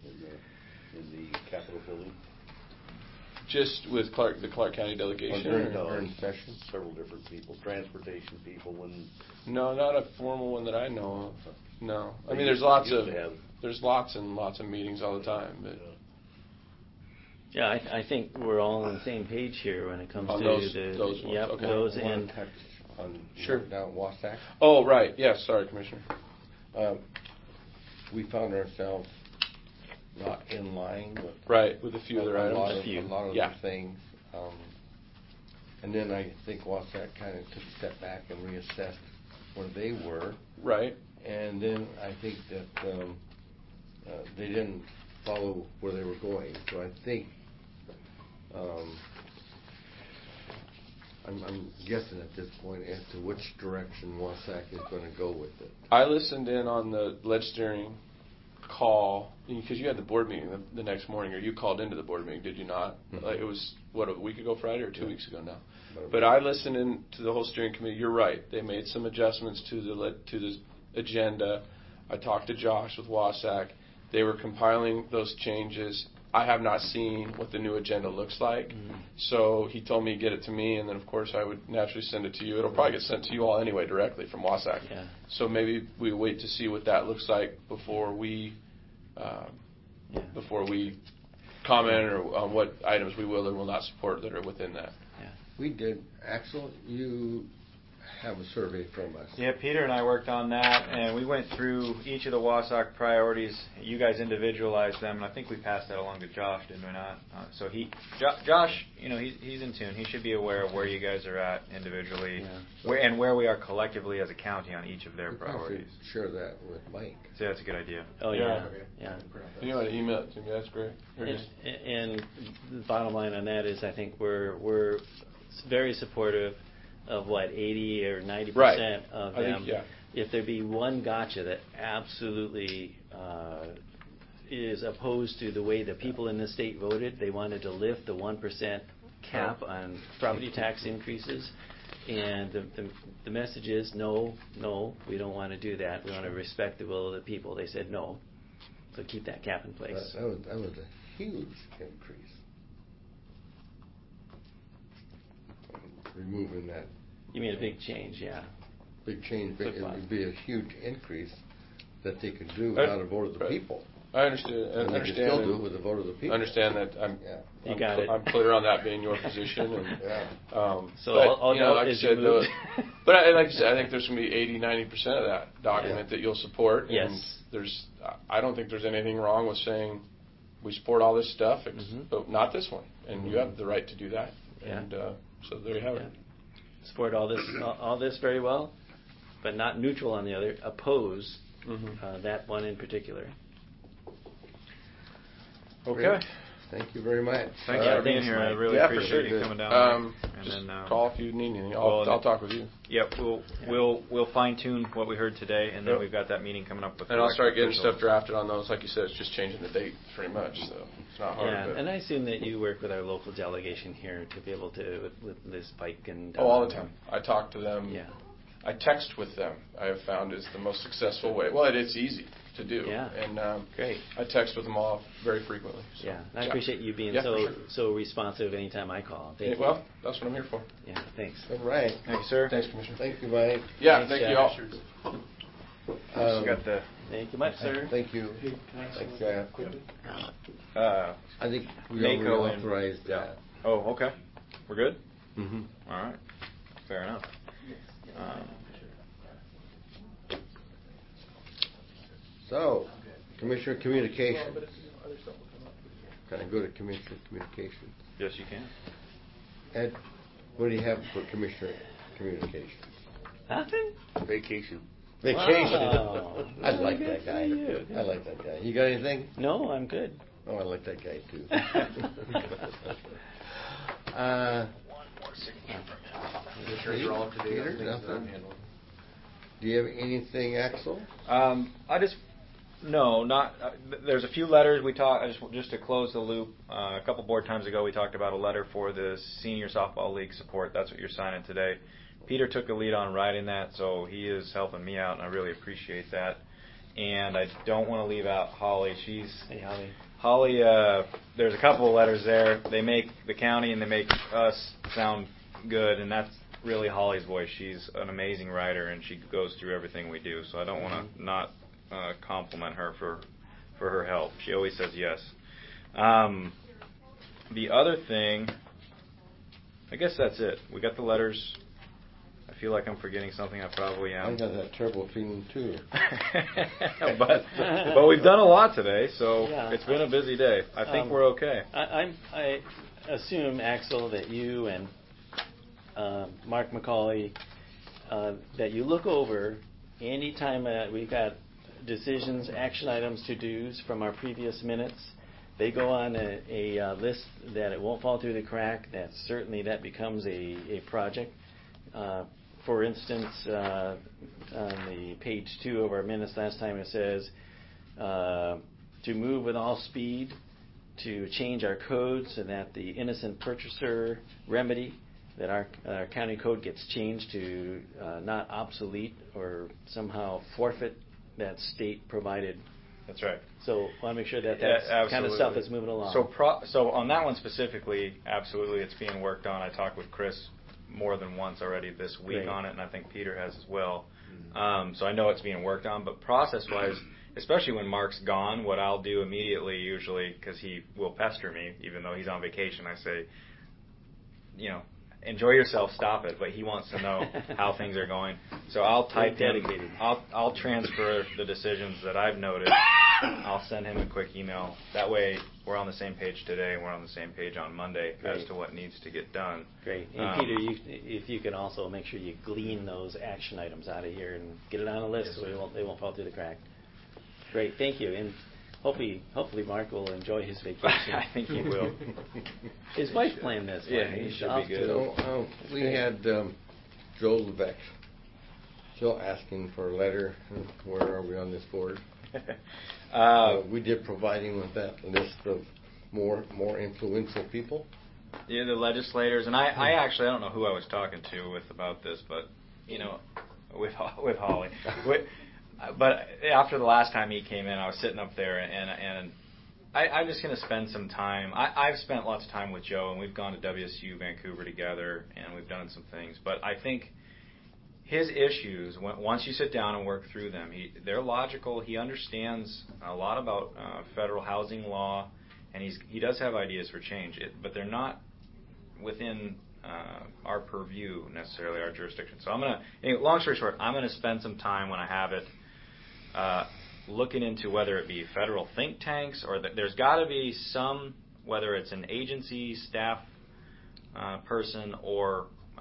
Speaker 4: in the Capitol building?
Speaker 7: Just with the Clark County delegation?
Speaker 2: During session?
Speaker 4: Several different people, transportation people,
Speaker 7: No, not a formal one that I know of. No, I mean there's lots and lots of meetings all the time. But
Speaker 3: yeah, I think we're all on the same page here when it comes to
Speaker 7: those
Speaker 3: ones.
Speaker 7: Yep, okay.
Speaker 3: Those and
Speaker 2: Sure. Down Wasatch.
Speaker 7: Oh right, yeah. Sorry, Commissioner.
Speaker 2: We found ourselves not in line
Speaker 7: with a few other items.
Speaker 2: A lot of the things. And then I think Wasatch kind of took a step back and reassessed where they were.
Speaker 7: Right.
Speaker 2: And then I think that they didn't follow where they were going. So I think I'm guessing at this point as to which direction Wasatch is going to go with it.
Speaker 7: I listened in on the legislating call because you had the board meeting the next morning, or you called into the board meeting, did you not? Like it was a week ago Friday or 2 weeks ago now. But I listened in to the whole steering committee. You're right. They made some adjustments to the agenda. I talked to Josh with Wasatch. They were compiling those changes. I have not seen what the new agenda looks like. So he told me to get it to me, and then of course I would naturally send it to you. It'll probably get sent to you all anyway directly from Wasatch.
Speaker 3: Yeah.
Speaker 7: So maybe we wait to see what that looks like before we comment or on what items we will or will not support that are within that.
Speaker 3: Yeah.
Speaker 2: We did. Axel, you have a survey from us.
Speaker 1: Yeah, Peter and I worked on that, and we went through each of the Wasatch priorities. You guys individualized them, and I think we passed that along to Josh, didn't we not? So Josh, he's in tune. He should be aware of where you guys are at individually, where we are collectively as a county on each of their priorities.
Speaker 2: Share that with Mike.
Speaker 1: So that's a good idea.
Speaker 3: Oh yeah.
Speaker 7: You want to email it to me? That's great.
Speaker 3: And the bottom line on that is, I think we're very supportive of 80 or 90% of them. If there be one gotcha that absolutely is opposed to the way the people in this state voted, they wanted to lift the 1% cap on property tax increases. And the message is no, we don't want to do that. We want to respect the will of the people. They said no. So keep that cap in place.
Speaker 2: That was a huge increase. Removing that.
Speaker 3: You mean a big change, yeah.
Speaker 2: Big change, but it would be a huge increase that they could do without a vote of the people.
Speaker 7: I understand.
Speaker 2: And they could still do it with a vote of the people.
Speaker 7: I understand that.
Speaker 3: You got it.
Speaker 7: I'm clear on that being your position. And,
Speaker 3: so all
Speaker 7: like I said, but like I said, I think there's going to be 80-90% of that document that you'll support.
Speaker 3: Yes.
Speaker 7: And I don't think there's anything wrong with saying we support all this stuff, but not this one. And you have the right to do that.
Speaker 3: Yeah.
Speaker 7: And so there you have it.
Speaker 3: support all this very well, but not neutral on the other. Oppose that one in particular.
Speaker 1: Okay.
Speaker 2: Thank you very much.
Speaker 1: Thanks for being here. I really appreciate you coming down.
Speaker 7: Just call if you need anything. I'll talk with you.
Speaker 1: Yep, we'll fine tune what we heard today, and then we've got that meeting coming up with.
Speaker 7: And I'll start getting stuff drafted on those. Like you said, it's just changing the date pretty much, so it's not hard.
Speaker 3: Yeah, and I assume that you work with our local delegation here to be able to with Liz Pike and.
Speaker 7: All the time. I talk to them.
Speaker 3: Yeah.
Speaker 7: I text with them. I have found is the most successful way. Well, it's easy to do.
Speaker 3: Yeah.
Speaker 7: And
Speaker 3: great.
Speaker 7: I text with them all very frequently. So.
Speaker 3: Yeah, I appreciate you being so responsive anytime I call. Thank you.
Speaker 7: Well, that's what I'm here for.
Speaker 3: Yeah, thanks.
Speaker 2: All right.
Speaker 1: Thank you, sir.
Speaker 7: Thanks, Commissioner.
Speaker 2: Thank you, Mike.
Speaker 7: Yeah,
Speaker 3: Thanks,
Speaker 7: thank you all.
Speaker 1: Got the.
Speaker 3: Thank you much, sir.
Speaker 2: Thank you. Thanks, I think we
Speaker 1: NACO
Speaker 2: already authorized that.
Speaker 1: Oh, okay. We're good.
Speaker 2: Mm-hmm.
Speaker 1: All right. Fair enough.
Speaker 2: So, Commissioner Communications. Can I go to Commissioner Communications?
Speaker 1: Yes, you can.
Speaker 2: Ed, what do you have for Commissioner Communications?
Speaker 3: Nothing?
Speaker 4: Vacation.
Speaker 2: Vacation.
Speaker 3: Wow.
Speaker 2: I like
Speaker 3: Good
Speaker 2: that
Speaker 3: for
Speaker 2: guy.
Speaker 3: you.
Speaker 2: I like that guy. You got anything?
Speaker 3: No, I'm good.
Speaker 2: Oh, I like that guy too.
Speaker 9: Commissioners are all up to date on
Speaker 2: Peter,
Speaker 9: things that
Speaker 2: nothing?
Speaker 9: I've handled.
Speaker 2: Do you have anything, Axel?
Speaker 1: There's a few letters we talked. Just to close the loop. A couple board times ago, we talked about a letter for the senior softball league support. That's what you're signing today. Peter took the lead on writing that, so he is helping me out, and I really appreciate that. And I don't want to leave out Holly.
Speaker 3: Hey, Holly.
Speaker 1: Holly, there's a couple of letters there. They make the county and they make us sound good, and that's really Holly's voice. She's an amazing writer, and she goes through everything we do. So I don't want to not compliment her for her help. She always says yes. The other thing, I guess that's it. We got the letters. I feel like I'm forgetting something. I probably am.
Speaker 2: I got that terrible feeling too.
Speaker 1: but we've done a lot today, so
Speaker 3: Yeah.
Speaker 1: it's been a busy day. I think we're okay.
Speaker 3: I assume, Axel, that you and Mark McCauley, that you look over anytime we've got decisions, action items, to-dos from our previous minutes. They go on a list that it won't fall through the crack. That becomes a project. For instance, on the page 2 of our minutes last time, it says to move with all speed to change our code so that the innocent purchaser remedy, that our county code gets changed to not obsolete or somehow forfeit that state provided.
Speaker 1: That's right.
Speaker 3: So I want to make sure that kind of stuff is moving along.
Speaker 1: So on that one specifically, absolutely, it's being worked on. I talked with Chris more than once already this week on it, and I think Peter has as well. So I know it's being worked on, but process-wise, especially when Mark's gone, what I'll do immediately, usually, because he will pester me, even though he's on vacation, I say, enjoy yourself, stop it. But he wants to know how things are going. So I'll type in, I'll transfer the decisions that I've noted. I'll send him a quick email. That way we're on the same page today and we're on the same page on Monday as to what needs to get done.
Speaker 3: Great. And Peter, if you can also make sure you glean those action items out of here and get it on a list so they won't fall through the crack. Great. Thank you. And hopefully Mark will enjoy his vacation.
Speaker 1: I think he will.
Speaker 3: His wife planned this.
Speaker 1: Yeah, he should be good.
Speaker 2: We had Joe Levesque still asking for a letter. Where are we on this board? We did provide him with that list of more influential people.
Speaker 1: Yeah, the legislators, and I actually, I don't know who I was talking to about this, but with Holly. But after the last time he came in, I was sitting up there, and I'm just going to spend some time. I've spent lots of time with Joe, and we've gone to WSU Vancouver together, and we've done some things. But I think his issues, once you sit down and work through them, they're logical. He understands a lot about federal housing law, and he does have ideas for change, but they're not within our purview necessarily, our jurisdiction. So long story short, I'm going to spend some time when I have it looking into whether it be federal think tanks or there's got to be some, whether it's an agency, staff person, or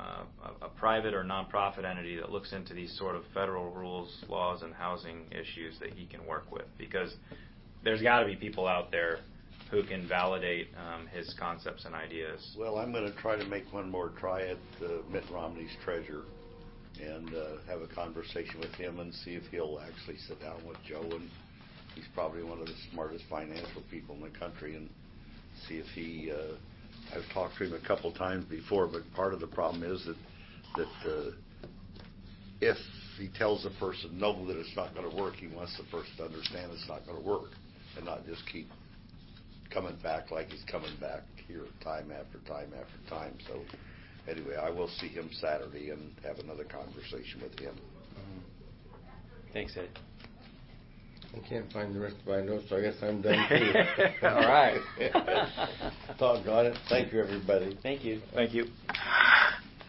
Speaker 1: a private or nonprofit entity that looks into these sort of federal rules, laws, and housing issues that he can work with, because there's got to be people out there who can validate his concepts and ideas.
Speaker 4: Well, I'm going to try to make one more try at Mitt Romney's treasurer and have a conversation with him and see if he'll actually sit down with Joe, and he's probably one of the smartest financial people in the country, and see if he I've talked to him a couple times before, but part of the problem is that if he tells the person no, that it's not going to work, he wants the person to understand it's not going to work and not just keep coming back like he's coming back here time after time after time. So anyway, I will see him Saturday and have another conversation with him.
Speaker 3: Thanks, Ed.
Speaker 2: I can't find the rest of my notes, so I guess I'm done too.
Speaker 1: All right.
Speaker 2: Doggone it. Thank you, everybody.
Speaker 3: Thank you.
Speaker 1: Thank you.